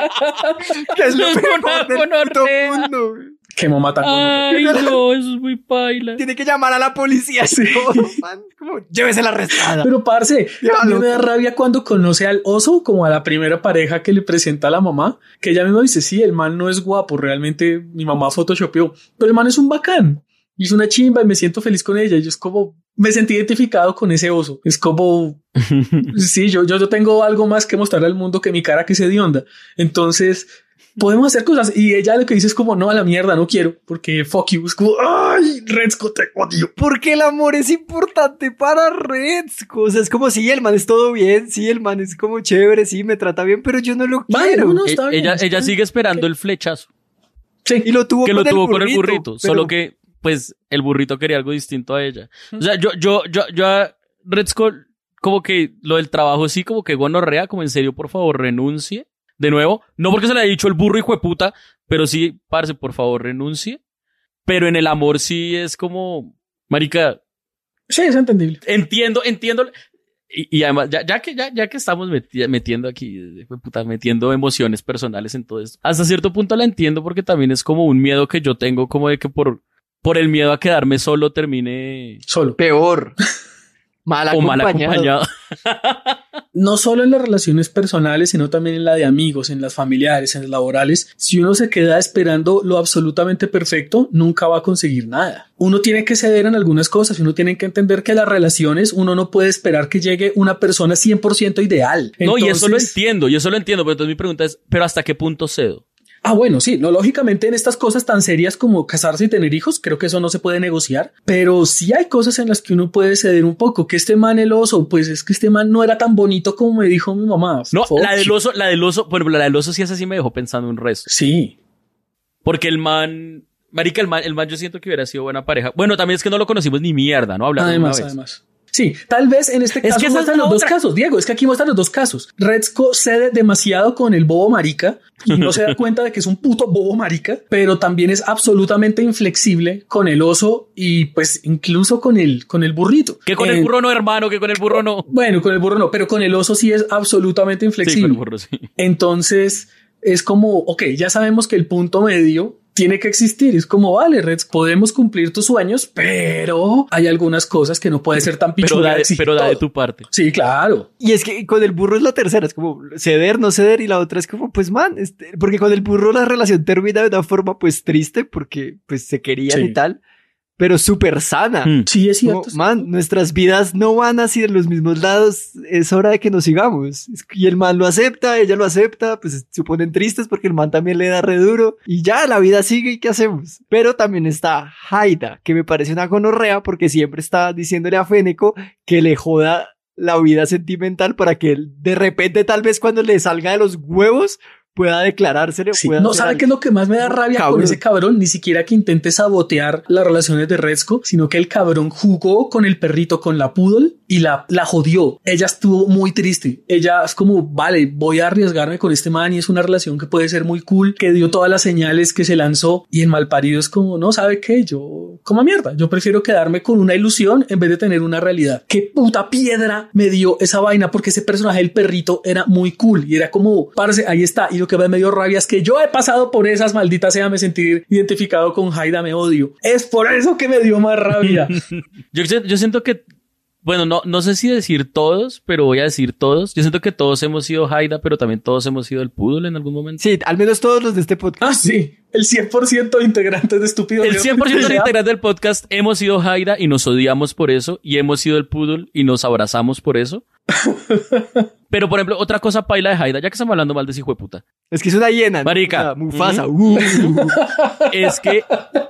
Que es lo peor del puto mundo. Que mamá tan Ay, no, eso es muy paila. Tiene que llamar a la policía. Sí. Todo, man, como, llévese la arrestada. Pero parce, también me da rabia cuando conoce al oso, como a la primera pareja que le presenta a la mamá, que ella misma dice, sí, el man no es guapo, realmente mi mamá photoshopeó, pero el man es un bacán. Y es una chimba y me siento feliz con ella. Y yo es como, me sentí identificado con ese oso. Es como, sí, yo tengo algo más que mostrarle al mundo que mi cara que se hedionda. Entonces, podemos hacer cosas. Y ella lo que dice es como, no, a la mierda, no quiero. Porque fuck you. Es como, ay, Retsuko, te odio. Porque el amor es importante para Retsuko. O sea, es como, sí, el man es todo bien. Sí, el man es como chévere. Sí, me trata bien, pero yo no lo quiero. No, está bien, ella sigue esperando el flechazo. Sí, y lo tuvo con el burrito. Pero... Solo que pues el burrito quería algo distinto a ella. O sea, yo a Retsuko, como que lo del trabajo sí, como que gonorrea, como en serio, por favor, renuncie. De nuevo, no porque se le haya dicho el burro hijo de puta, pero sí, parce, por favor, renuncie. Pero en el amor sí es como, marica. Sí, es entendible. Entiendo. Y además, ya que estamos metiendo aquí, metiendo emociones personales en todo esto, hasta cierto punto la entiendo porque también es como un miedo que yo tengo, como de que por el miedo a quedarme solo termine solo. Peor. Mal acompañado. No solo en las relaciones personales, sino también en la de amigos, en las familiares, en las laborales. Si uno se queda esperando lo absolutamente perfecto, nunca va a conseguir nada. Uno tiene que ceder en algunas cosas y uno tiene que entender que las relaciones, uno no puede esperar que llegue una persona 100% ideal. No, entonces... y eso lo entiendo, pero entonces mi pregunta es, ¿pero hasta qué punto cedo? Ah, bueno, sí, no, lógicamente en estas cosas tan serias como casarse y tener hijos, creo que eso no se puede negociar, pero sí hay cosas en las que uno puede ceder un poco, que este man el oso, pues es que este man no era tan bonito como me dijo mi mamá. No, la del oso, por ejemplo, la del oso sí, esa sí me dejó pensando un resto. Sí. Porque el man, marica, el man yo siento que hubiera sido buena pareja. Bueno, también es que no lo conocimos ni mierda, ¿no? Hablando Además. Sí, tal vez en este caso muestran los dos casos, Diego, es que aquí muestran los dos casos. Retsuko cede demasiado con el bobo marica y no se da cuenta de que es un puto bobo marica, pero también es absolutamente inflexible con el oso y pues incluso con el burrito. Que con el burro no, hermano, que con el burro no. Bueno, con el burro no, pero con el oso sí es absolutamente inflexible. Sí, con el burro sí. Entonces es como, ok, ya sabemos que el punto medio tiene que existir. Es como, vale, Reds, podemos cumplir tus sueños, pero hay algunas cosas que no puede ser tan pichuda. Pero da de tu parte. Sí, claro. Y es que con el burro es la tercera, es como ceder, no ceder, y la otra es como, pues man, porque con el burro la relación termina de una forma pues triste, porque pues se querían y tal, pero súper sana. Sí, es cierto. Como, man, nuestras vidas no van así en los mismos lados, es hora de que nos sigamos. Y el man lo acepta, ella lo acepta, pues se ponen tristes porque el man también le da re duro. Y ya, la vida sigue, ¿y qué hacemos? Pero también está Haida, que me parece una gonorrea porque siempre está diciéndole a Feneko que le joda la vida sentimental para que él, de repente, tal vez cuando le salga de los huevos, pueda declarárselo. Sí, no, ¿sabe qué es lo que más me da rabia con ese cabrón? Ni siquiera que intente sabotear las relaciones de Retsuko, sino que el cabrón jugó con el perrito, con la poodle, y la jodió. Ella estuvo muy triste. Ella es como, vale, voy a arriesgarme con este man y es una relación que puede ser muy cool, que dio todas las señales, que se lanzó, y el malparido es como, no, ¿sabe qué? Yo, como mierda, yo prefiero quedarme con una ilusión en vez de tener una realidad. ¿Qué puta piedra me dio esa vaina? Porque ese personaje, el perrito, era muy cool y era como, parce, ahí está. Y lo que me dio rabia es que yo he pasado por esas, malditas sea, me sentí identificado con Haida, me odio. Es por eso que me dio más rabia. Yo siento que, bueno, no sé si decir todos, pero voy a decir todos. Yo siento que todos hemos sido Haida, pero también todos hemos sido el poodle en algún momento. Sí, al menos todos los de este podcast. Ah, sí. El 100% de integrantes de Estúpido Nerd. El 100% de integrantes del podcast hemos sido Haida y nos odiamos por eso. Y hemos sido el poodle y nos abrazamos por eso. Pero, por ejemplo, otra cosa paila de Haida, ya que estamos hablando mal de ese hijo de puta. Es que es una hiena. Marica. Mufasa. Es que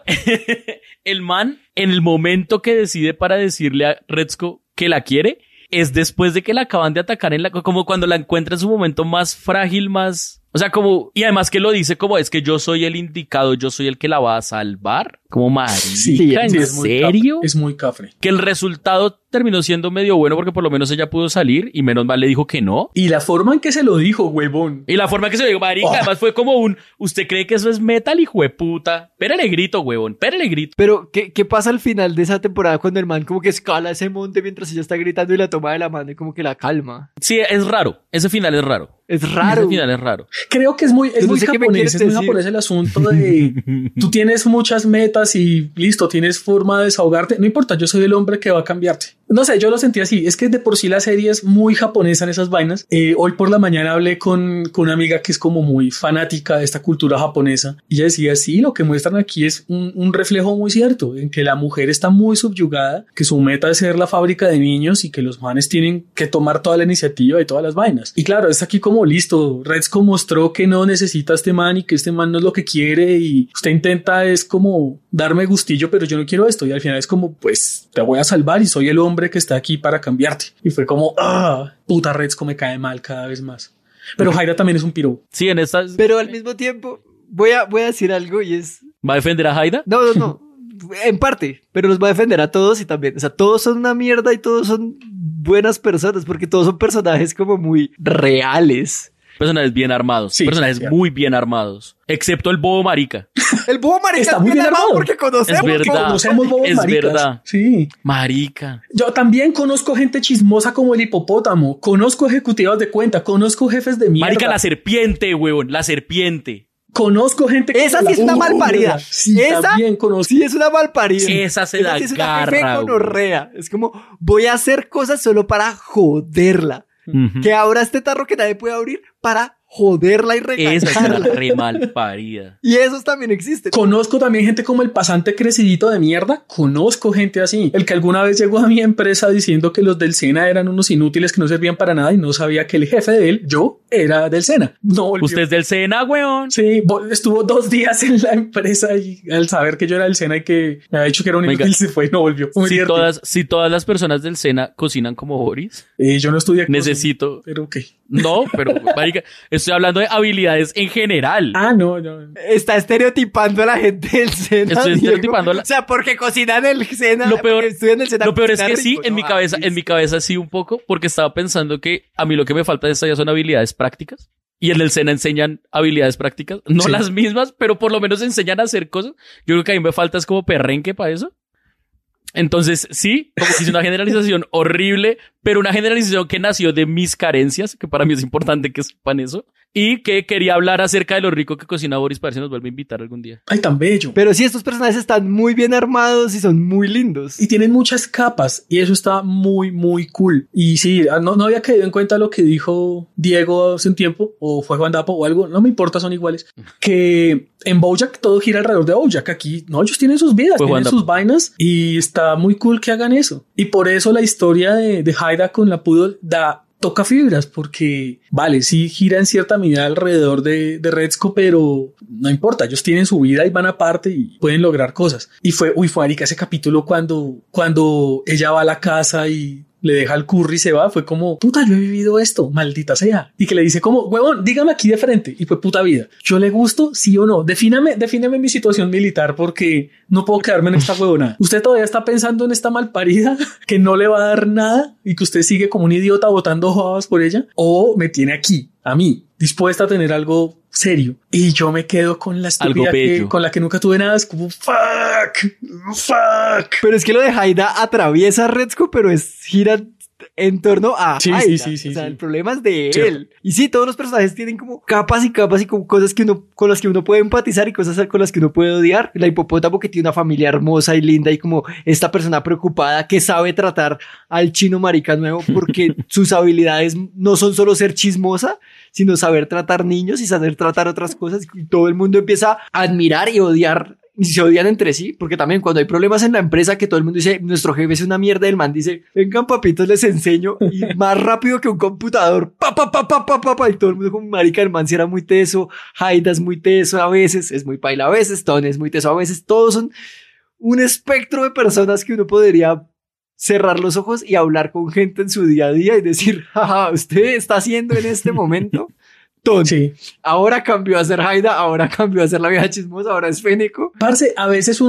el man, en el momento que decide para decirle a Retsuko que la quiere, es después de que la acaban de atacar como cuando la encuentra en su momento más frágil, más... O sea, como... Y además que lo dice como, es que yo soy el indicado, yo soy el que la va a salvar. Como, marica, sí, ¿en serio? Es muy cafre. Que el resultado terminó siendo medio bueno porque por lo menos ella pudo salir y menos mal le dijo que no. Y la forma en que se lo dijo, huevón. Y la forma en que se lo dijo, marica, además fue como ¿usted cree que eso es metal, hijo de puta? Pérale grito, huevón, pérale grito. Pero, ¿qué pasa al final de esa temporada cuando el man como que escala ese monte mientras ella está gritando y la toma de la mano y como que la calma? Sí, es raro. Ese final es raro. Es raro. Ese final es raro. Creo que es muy japonés el asunto de tú tienes muchas metas y listo, tienes forma de desahogarte. No importa, yo soy el hombre que va a cambiarte. No sé, yo lo sentí así. Es que de por sí la serie es muy japonesa en esas vainas. Hoy por la mañana hablé con una amiga que es como muy fanática de esta cultura japonesa y ella decía, sí, lo que muestran aquí es un reflejo muy cierto en que la mujer está muy subyugada, que su meta es ser la fábrica de niños y que los manes tienen que tomar toda la iniciativa y todas las vainas. Y claro, es aquí como listo. Retsuko mostró que no necesita a este man y que este man no es lo que quiere y usted intenta es como darme gustillo, pero yo no quiero esto. Y al final es como, pues te voy a salvar y soy el hombre que está aquí para cambiarte. Y fue como, puta Retsuko me cae mal cada vez más. Pero Haida también es un piro. Sí, en estas... Pero al mismo tiempo, voy a decir algo y es... ¿Va a defender a Haida? No. En parte, pero los va a defender a todos y también, o sea, todos son una mierda y todos son buenas personas porque todos son personajes como muy reales. Personajes bien armados. Sí, personajes muy bien armados. Excepto el bobo marica. El bobo marica está muy bien armado porque conocemos. Es verdad. Conocemos bobos maricas. Es verdad. Sí. Marica. Yo también conozco gente chismosa como el hipopótamo. Conozco ejecutivos de cuenta. Conozco jefes de mierda. Marica, la serpiente, huevón. La serpiente. Conozco gente que... Esa sí es una malparida. Sí, esa también conozco. Sí es una malparida. Esa se da garra. Es como, voy a hacer cosas solo para joderla. Que abra este tarro que nadie puede abrir para joderla y regañarla. Esa es la re mal parida. Y esos también existen. Conozco también gente como el pasante crecidito de mierda. Conozco gente así. El que alguna vez llegó a mi empresa diciendo que los del SENA eran unos inútiles que no servían para nada y no sabía que el jefe de él, yo, era del SENA. No volvió. Usted es del SENA, weón. Sí, estuvo 2 días en la empresa y al saber que yo era del SENA y que me había dicho que era un inútil, se fue y no volvió. Si todas las personas del SENA cocinan como Boris, yo no estudié necesito. Pero ok. No, pero marica, estoy hablando de habilidades en general. No. Está estereotipando a la gente del SENA. Estoy estereotipando O sea, porque cocinan el SENA. Estudian el SENA. Lo peor es que rico, sí, en mi cabeza sí un poco, porque estaba pensando que a mí lo que me falta de esta ya son habilidades prácticas. Y en el SENA enseñan habilidades prácticas, no las mismas, pero por lo menos enseñan a hacer cosas. Yo creo que a mí me falta es como perrenque para eso. Entonces, sí, como que hice una generalización horrible, pero una generalización que nació de mis carencias, que para mí es importante que sepan eso, y que quería hablar acerca de lo rico que cocina Boris, para ver si nos vuelve a invitar algún día. Ay, tan bello. Pero sí, estos personajes están muy bien armados y son muy lindos. Y tienen muchas capas y eso está muy, muy cool. Y sí, no había caído en cuenta lo que dijo Diego hace un tiempo, o fue Juan Dapo o algo, no me importa, son iguales, que en BoJack todo gira alrededor de BoJack. Aquí, no, ellos tienen sus vidas, tienen sus vainas y está muy cool que hagan eso. Y por eso la historia de Haida con la Poodle toca fibras, porque vale, sí gira en cierta medida alrededor de Retsuko, pero no importa, ellos tienen su vida y van aparte y pueden lograr cosas. Y fue marica, ese capítulo cuando ella va a la casa y le deja el curry y se va, fue como, puta, yo he vivido esto, maldita sea. Y que le dice como, huevón, dígame aquí de frente. Y fue puta vida. ¿Yo le gusto? ¿Sí o no? Defíname mi situación militar porque no puedo quedarme en esta huevona. ¿Usted todavía está pensando en esta malparida que no le va a dar nada y que usted sigue como un idiota botando jabas por ella? ¿O me tiene aquí, a mí, dispuesta a tener algo serio? Y yo me quedo con la estupidez con la que nunca tuve nada. Es como, fuck. Pero es que lo de Haida atraviesa a Retsuko, pero gira en torno a Haida. Sí. O sea, el problema es de él. Y sí, todos los personajes tienen como capas y capas y como cosas con las que uno puede empatizar y cosas con las que uno puede odiar. La hipopótamo que tiene una familia hermosa y linda y como esta persona preocupada que sabe tratar al chino marica nuevo porque sus habilidades no son solo ser chismosa, sino saber tratar niños y saber tratar otras cosas. Y todo el mundo empieza a admirar y odiar. Y se odian entre sí, porque también cuando hay problemas en la empresa que todo el mundo dice, nuestro jefe es una mierda, el man dice, vengan papitos, les enseño, y más rápido que un computador, y todo el mundo como, marica, el man si era muy teso, Haida es muy teso a veces, es muy paila a veces, Tone es muy teso a veces, todos son un espectro de personas que uno podría cerrar los ojos y hablar con gente en su día a día y decir, jaja, usted está haciendo en este momento Ton. Sí. Ahora cambió a ser Haida, ahora cambió a ser la vieja chismosa, ahora es Fénico. Parce, a veces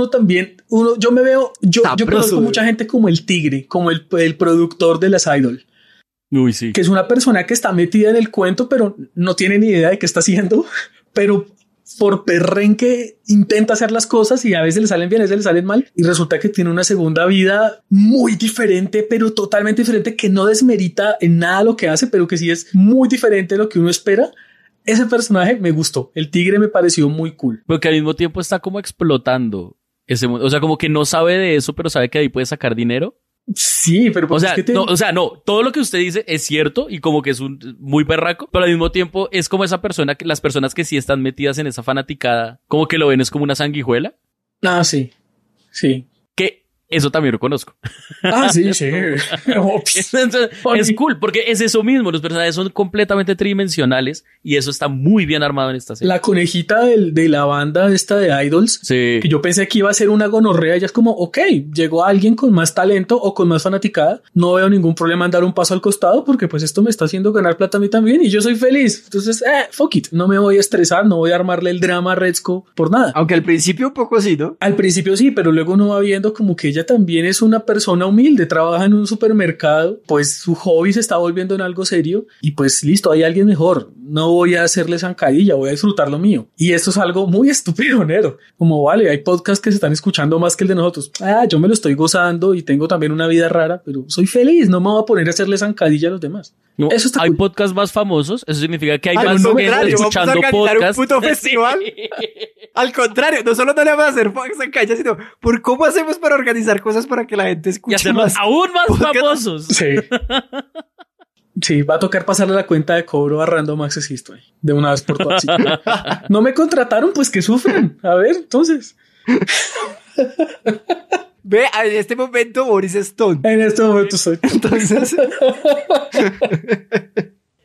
yo me veo, yo conozco mucha gente como el tigre, como el productor de las idol. Uy, sí. Que es una persona que está metida en el cuento, pero no tiene ni idea de qué está haciendo, pero por perrenque intenta hacer las cosas y a veces le salen bien, a veces le salen mal y resulta que tiene una segunda vida muy diferente, pero totalmente diferente, que no desmerita en nada lo que hace, pero que sí es muy diferente de lo que uno espera. Ese personaje me gustó, el tigre me pareció muy cool. Porque al mismo tiempo está como explotando ese mundo, o sea, como que no sabe de eso, pero sabe que ahí puede sacar dinero. Sí, pero pues no, todo lo que usted dice es cierto y como que es muy berraco, pero al mismo tiempo es como esa persona, las personas que sí están metidas en esa fanaticada, como que lo ven es como una sanguijuela. Ah, sí. Que eso también lo conozco. Ah, sí. Entonces, es cool porque es eso mismo, los personajes son completamente tridimensionales y eso está muy bien armado en esta serie. La conejita de la banda esta de Idols, sí, que yo pensé que iba a ser una gonorrea, ella es como, ok, llegó alguien con más talento o con más fanaticada, no veo ningún problema en dar un paso al costado porque pues esto me está haciendo ganar plata a mí también y yo soy feliz, entonces fuck it, no me voy a estresar, no voy a armarle el drama a Retsuko por nada. Aunque al principio un poco sí, ¿no? Al principio sí, pero luego uno va viendo como que ella también es una persona humilde, trabaja en un supermercado, pues su hobby se está volviendo en algo serio y pues listo, hay alguien mejor, no voy a hacerle zancadilla, voy a disfrutar lo mío. Y esto es algo muy estúpido, Nero. Como vale, hay podcasts que se están escuchando más que el de nosotros. Yo me lo estoy gozando y tengo también una vida rara, pero soy feliz, no me voy a poner a hacerle zancadilla a los demás. No, eso está hay cool. podcasts más famosos, eso significa que hay más gente escuchando podcasts. Un puto festival. Al contrario, no solo no le vamos a hacer zancadilla, sino por cómo hacemos para organizar cosas para que la gente escuche y hacerlos más aún más famosos. Sí. Sí, va a tocar pasarle la cuenta de cobro a Random Access History de una vez por todas. No me contrataron, pues que sufren. A ver, entonces. Ve, en este momento Boris es tonto. En este momento soy tonto. Entonces.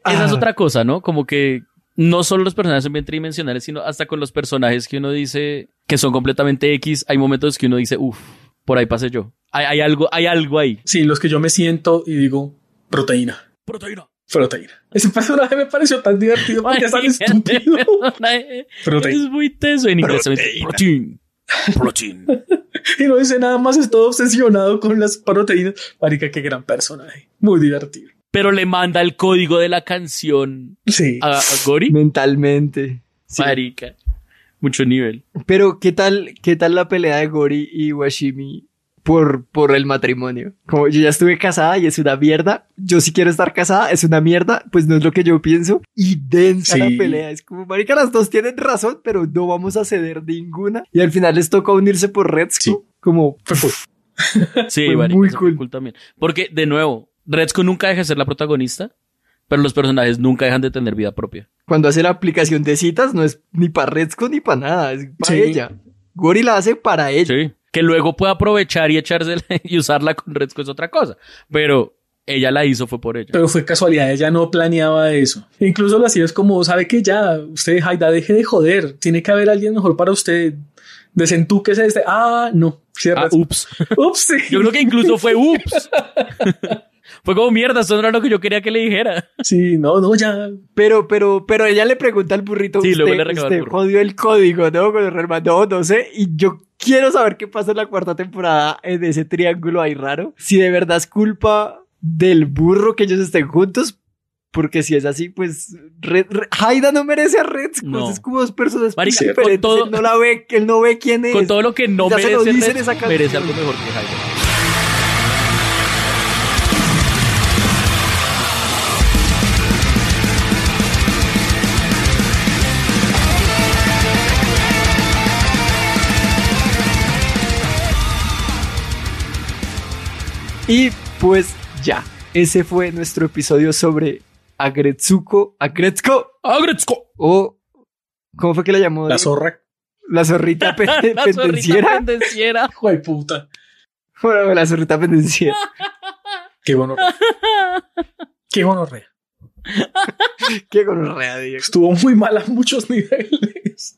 esa es otra cosa, ¿no? Como que no solo los personajes son bien tridimensionales, sino hasta con los personajes que uno dice que son completamente X, hay momentos que uno dice, por ahí pasé yo. Hay algo ahí. Sí, los que yo me siento y digo, proteína. Ese personaje me pareció tan divertido porque es tan estúpido. Proteína. Es muy teso en inglés. Protein. Y no dice nada más, es todo obsesionado con las proteínas. Marica, qué gran personaje. Muy divertido. Pero le manda el código de la canción a Gori. Mentalmente. Sí. Marica. Mucho nivel. Pero, ¿qué tal la pelea de Gori y Washimi por el matrimonio? Como yo ya estuve casada y es una mierda, yo sí quiero estar casada, es una mierda, pues no es lo que yo pienso. Y densa la pelea. Es como, marica, las dos tienen razón, pero no vamos a ceder ninguna. Y al final les toca unirse por Retsuko. Sí. Como... Sí, marica, muy cool también. Porque, de nuevo, Retsuko nunca deja de ser la protagonista, pero los personajes nunca dejan de tener vida propia. Cuando hace la aplicación de citas, no es ni para Retsuko ni para nada, es para ella. Gori la hace para ella. Sí. Que luego pueda aprovechar y echársela y usarla con Retsuko es otra cosa. Pero ella la hizo, fue por ella. Pero fue casualidad, ella no planeaba eso. Incluso lo hacía, es como, ¿sabe qué? Ya, usted, Haida, deje de joder. Tiene que haber alguien mejor para usted. Desentúquese este. No. Ups. Ups, sí. Yo creo que incluso fue ups. Fue como mierda, eso no era lo que yo quería que le dijera. Sí, no, ya. Pero ella le pregunta al burrito, sí, usted jodió el código, ¿no? Con el hermano, no sé. Y yo quiero saber qué pasa en la cuarta temporada en ese triángulo ahí raro. Si de verdad es culpa del burro que ellos estén juntos. Porque si es así, pues Haida no merece a Retsuko. No. Es como dos personas diferentes. Todo, él no la ve, él no ve quién es. Con todo lo que no merece Retsuko, merece algo mejor que Haida. Y pues ya, ese fue nuestro episodio sobre Agretsuko. O, ¿cómo fue que la llamó? La zorra. La zorrita pendenciera. Joder, puta. Bueno, la zorrita pendenciera. Qué gonorrea. Qué gonorrea, Diego. Estuvo muy mal a muchos niveles.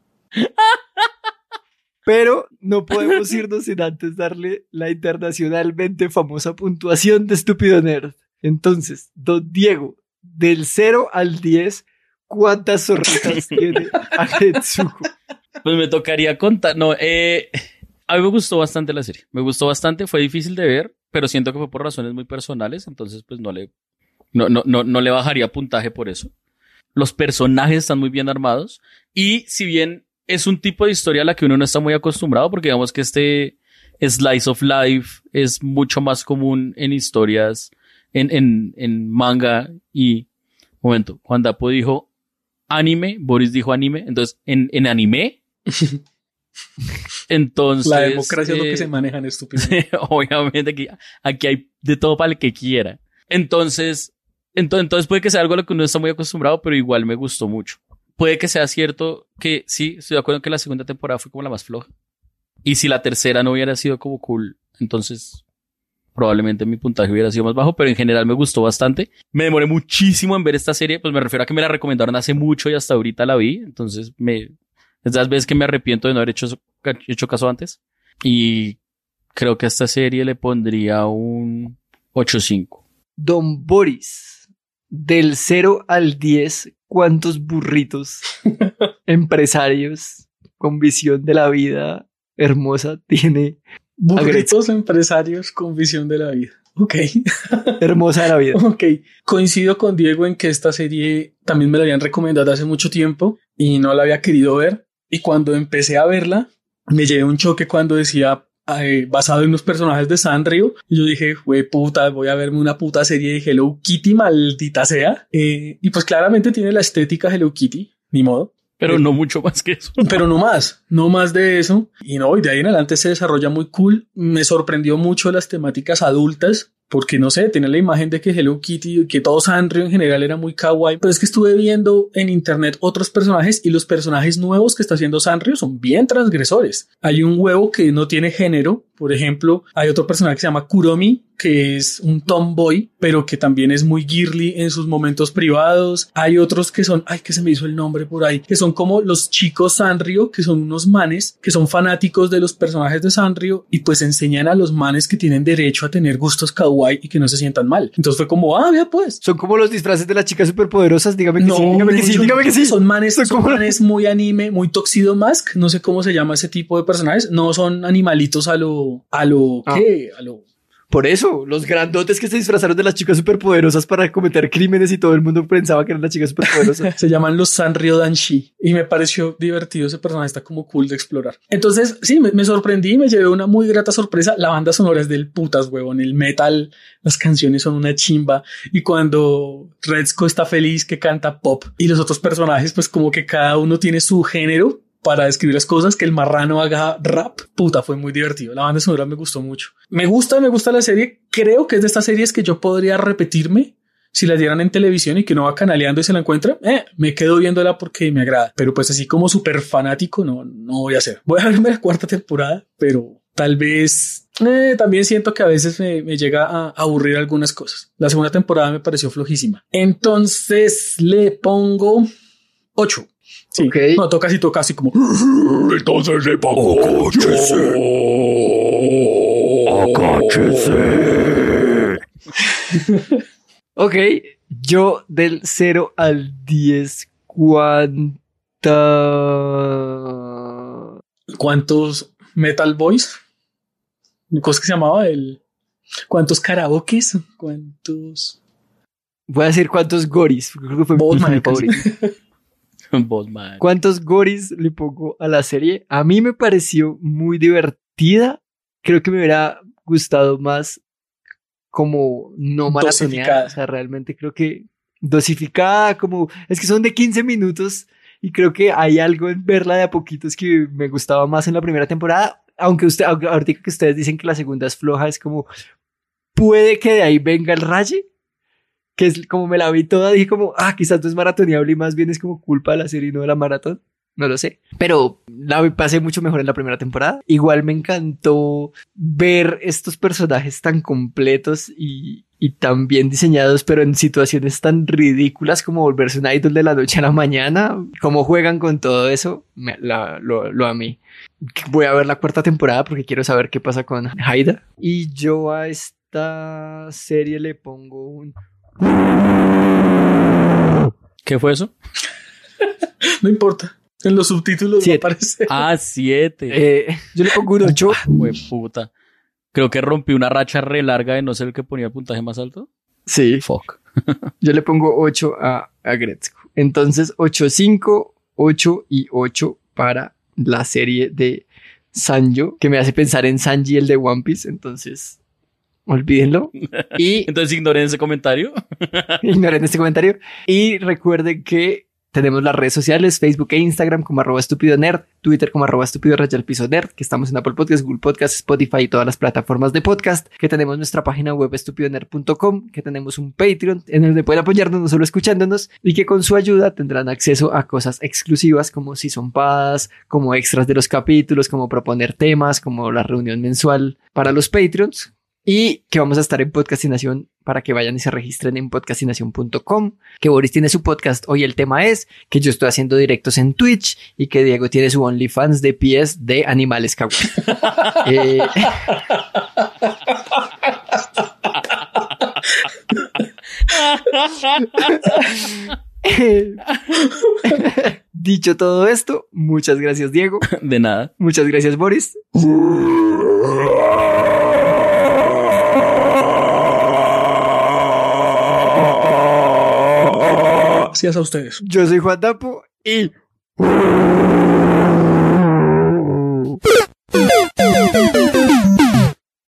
Pero no podemos irnos sin antes darle la internacionalmente famosa puntuación de Estúpido Nerd. Entonces, don Diego, del 0 al 10, ¿cuántas zorritas tiene Agretsuko? Pues me tocaría contar. No, a mí me gustó bastante la serie. Me gustó bastante, fue difícil de ver, pero siento que fue por razones muy personales, entonces pues no le bajaría puntaje por eso. Los personajes están muy bien armados y si bien es un tipo de historia a la que uno no está muy acostumbrado, porque digamos que este slice of life es mucho más común en historias, en manga y... Momento, Juan Dapo dijo anime, Boris dijo anime, entonces en anime... Entonces... La democracia es lo que se maneja en estúpido. Obviamente aquí hay de todo para el que quiera. Entonces puede que sea algo a lo que uno está muy acostumbrado, pero igual me gustó mucho. Puede que sea cierto que sí, estoy de acuerdo en que la segunda temporada fue como la más floja. Y si la tercera no hubiera sido como cool, entonces probablemente mi puntaje hubiera sido más bajo, pero en general me gustó bastante. Me demoré muchísimo en ver esta serie, pues me refiero a que me la recomendaron hace mucho y hasta ahorita la vi. Entonces es de las veces que me arrepiento de no haber hecho caso antes. Y creo que a esta serie le pondría un 8.5. Don Boris, del 0 al 10, ¿cuántos burritos empresarios con visión de la vida hermosa tiene? Burritos empresarios con visión de la vida. Ok. Hermosa de la vida. Ok. Coincido con Diego en que esta serie también me la habían recomendado hace mucho tiempo y no la había querido ver. Y cuando empecé a verla, me llevé un choque cuando decía basado en unos personajes de Sanrio. Y yo dije, güey, puta, voy a verme una puta serie de Hello Kitty, maldita sea. Y pues claramente tiene la estética Hello Kitty, ni modo. Pero no mucho más que eso. Pero no más de eso. Y de ahí en adelante se desarrolla muy cool. Me sorprendió mucho las temáticas adultas, porque no sé, tenía la imagen de que Hello Kitty, que todo Sanrio en general era muy kawaii, pero es que estuve viendo en internet otros personajes y los personajes nuevos que está haciendo Sanrio son bien transgresores. Hay un huevo que no tiene género, por ejemplo, hay otro personaje que se llama Kuromi, que es un tomboy, pero que también es muy girly en sus momentos privados. Hay otros que son, que se me hizo el nombre por ahí, que son como los chicos Sanrio, que son unos manes que son fanáticos de los personajes de Sanrio y pues enseñan a los manes que tienen derecho a tener gustos kawaii y que no se sientan mal. Entonces fue como, vea pues. Son como los disfraces de las chicas superpoderosas, dígame que no, sí, dígame que sí. Son manes muy anime, muy Tuxedo Mask, no sé cómo se llama ese tipo de personajes, no son animalitos ¿qué? Por eso, los grandotes que se disfrazaron de las chicas superpoderosas para cometer crímenes y todo el mundo pensaba que eran las chicas superpoderosas. Se llaman los Sanrio Danshi y me pareció divertido ese personaje, está como cool de explorar. Entonces, sí, me sorprendí, me llevé una muy grata sorpresa. La banda sonora es del putas, huevón. El metal, las canciones son una chimba y cuando Retsuko está feliz que canta pop y los otros personajes, pues como que cada uno tiene su género para describir las cosas, que el marrano haga rap, fue muy divertido. La banda sonora me gustó mucho. Me gusta la serie. Creo que es de estas series que yo podría repetirme si la dieran en televisión y que uno va canaleando y se la encuentra. Me quedo viéndola porque me agrada. Pero pues así como súper fanático, no voy a hacer. Voy a verme la 4ª temporada, pero tal vez también siento que a veces me llega a aburrir algunas cosas. La 2ª temporada me pareció flojísima. Entonces le pongo 8. Sí, okay. No, toca así como. Entonces le pongo Acáchese. Ok, yo del 0 al 10, ¿cuántos Metal Boys? ¿Cómo es que se llamaba? ¿Cuántos karaokes? ¿Cuántos? Voy a decir cuántos goris. Creo que fue mi favorito. ¿Cuántos goris le pongo a la serie? A mí me pareció muy divertida. Creo que me hubiera gustado más como no maratoneada. O sea, realmente creo que dosificada, como es que son de 15 minutos y creo que hay algo en verla de a poquitos que me gustaba más en la primera temporada. Aunque ahorita que ustedes dicen que la segunda es floja, es como puede que de ahí venga el raye. Que es como me la vi toda, dije como, quizás no es maratoneable y más bien es como culpa de la serie y no de la maratón. No lo sé. Pero la pasé mucho mejor en la primera temporada. Igual me encantó ver estos personajes tan completos y tan bien diseñados, pero en situaciones tan ridículas como volverse un idol de la noche a la mañana. Cómo juegan con todo eso, lo amé. Voy a ver la 4ª temporada porque quiero saber qué pasa con Haida. Y yo a esta serie le pongo un... ¿Qué fue eso? No importa. En los subtítulos 7. aparece. 7. Yo le pongo un 8. Puta. Creo que rompí una racha re larga de no ser el que ponía el puntaje más alto. Sí. Fuck. Yo le pongo 8 a Gretzko. Entonces 8, 5, 8 y 8 para la serie de Sanjo, que me hace pensar en Sanji, el de One Piece. Entonces... olvídenlo. Y entonces ignoren ese comentario. Ignoren este comentario. Y recuerden que tenemos las redes sociales, Facebook e Instagram como @estupidonerd, Twitter como @estupidorayalpisonerd, que estamos en Apple Podcasts, Google Podcasts, Spotify y todas las plataformas de podcast, que tenemos nuestra página web estupidonerd.com, que tenemos un Patreon en donde pueden apoyarnos no solo escuchándonos y que con su ayuda tendrán acceso a cosas exclusivas como Season Pass, como extras de los capítulos, como proponer temas, como la reunión mensual para los Patreons. Y que vamos a estar en Podcastinación para que vayan y se registren en podcastinación.com. Que Boris tiene su podcast. Hoy el tema es que yo estoy haciendo directos en Twitch y que Diego tiene su OnlyFans de pies de animales kawaii. Dicho todo esto, muchas gracias, Diego. De nada. Muchas gracias, Boris. Gracias a ustedes. Yo soy Juan Tapo y...